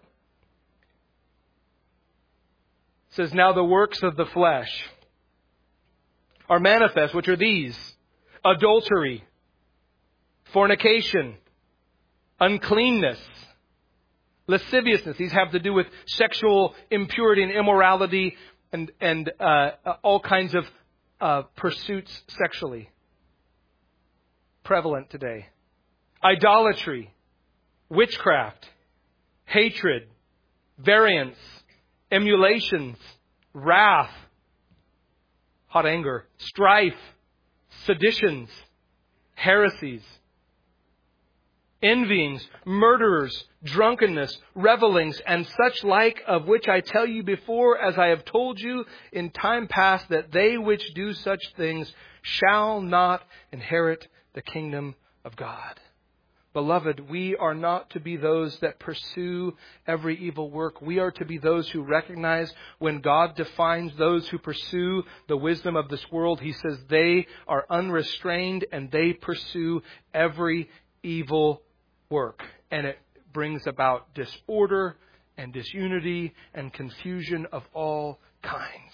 It says, now the works of the flesh are manifest, which are these: adultery, fornication, uncleanness, lasciviousness. These have to do with sexual impurity and immorality and, and uh, all kinds of uh, pursuits sexually prevalent today. Idolatry, witchcraft, hatred, variance, emulations, wrath, hot anger, strife, seditions, heresies, envyings, murderers, drunkenness, revelings, and such like, of which I tell you before, as I have told you in time past, that they which do such things shall not inherit the kingdom of God. Beloved, we are not to be those that pursue every evil work. We are to be those who recognize when God defines those who pursue the wisdom of this world, He says they are unrestrained and they pursue every evil work. And it brings about disorder and disunity and confusion of all kinds.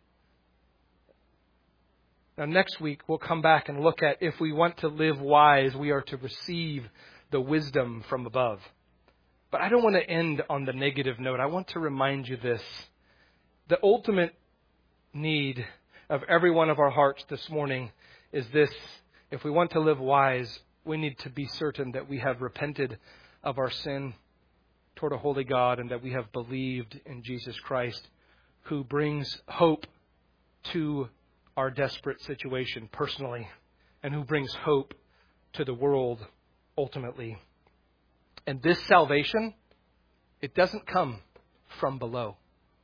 Now, next week, we'll come back and look at if we want to live wise, we are to receive the wisdom from above. But I don't want to end on the negative note. I want to remind you this. The ultimate need of every one of our hearts this morning is this. If we want to live wise, we need to be certain that we have repented of our sin toward a holy God and that we have believed in Jesus Christ, who brings hope to our desperate situation personally, and who brings hope to the world ultimately. And this salvation, it doesn't come from below.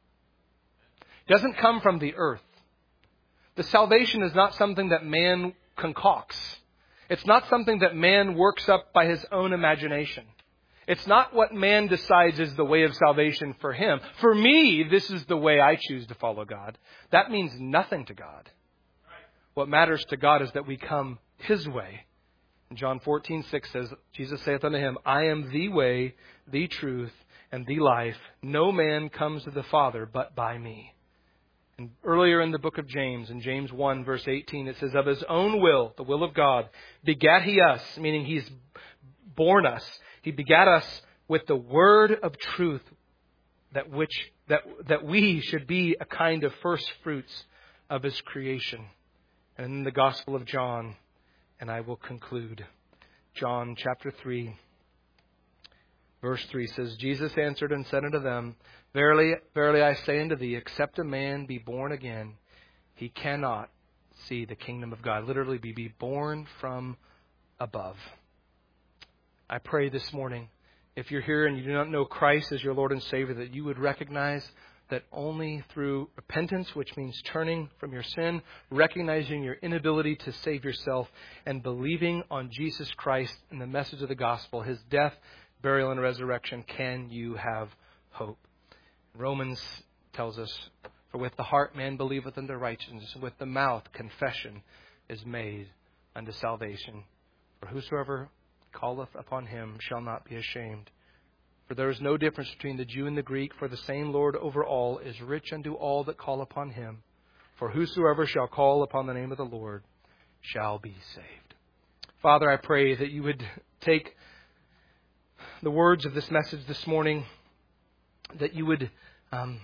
It doesn't come from the earth. The salvation is not something that man concocts. It's not something that man works up by his own imagination. It's not what man decides is the way of salvation for him. For me, this is the way I choose to follow God. That means nothing to God. What matters to God is that we come His way. And John fourteen six says, Jesus saith unto him, I am the way, the truth, and the life. No man comes to the Father but by me. And earlier in the book of James, in James one, verse eighteen, it says, of His own will, the will of God, begat He us, meaning He's born us. He begat us with the word of truth, that which that that we should be a kind of first fruits of His creation. And in the Gospel of John, and I will conclude, John chapter three, verse three says, Jesus answered and said unto them, Verily, verily I say unto thee, except a man be born again, he cannot see the kingdom of God. Literally, be, be born from above. I pray this morning, if you're here and you do not know Christ as your Lord and Savior, that you would recognize that only through repentance, which means turning from your sin, recognizing your inability to save yourself, and believing on Jesus Christ and the message of the gospel, His death, burial, and resurrection, can you have hope. Romans tells us, for with the heart man believeth unto righteousness, and with the mouth confession is made unto salvation. For whosoever calleth upon Him shall not be ashamed. For there is no difference between the Jew and the Greek, for the same Lord over all is rich unto all that call upon Him. For whosoever shall call upon the name of the Lord shall be saved. Father, I pray that you would take the words of this message this morning, that you would um,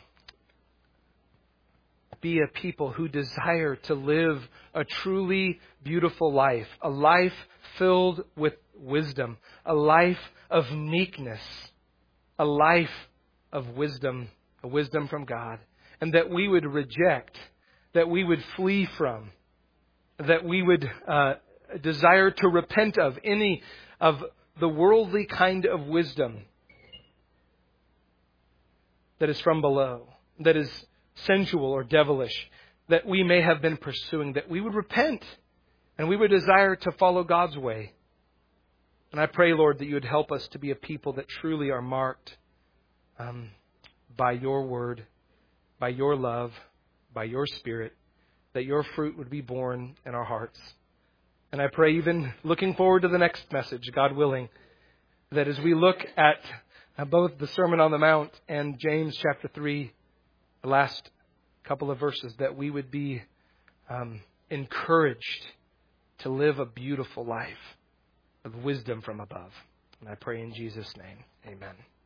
be a people who desire to live a truly beautiful life, a life filled with wisdom, a life of meekness, a life of wisdom, a wisdom from God, and that we would reject, that we would flee from, that we would uh, desire to repent of any of the worldly kind of wisdom that is from below, that is sensual or devilish, that we may have been pursuing, that we would repent and we would desire to follow God's way. And I pray, Lord, that you would help us to be a people that truly are marked um, by your word, by your love, by your Spirit, that your fruit would be born in our hearts. And I pray, even looking forward to the next message, God willing, that as we look at both the Sermon on the Mount and James chapter three, the last couple of verses, that we would be um, encouraged to live a beautiful life of wisdom from above. And I pray in Jesus' name, amen.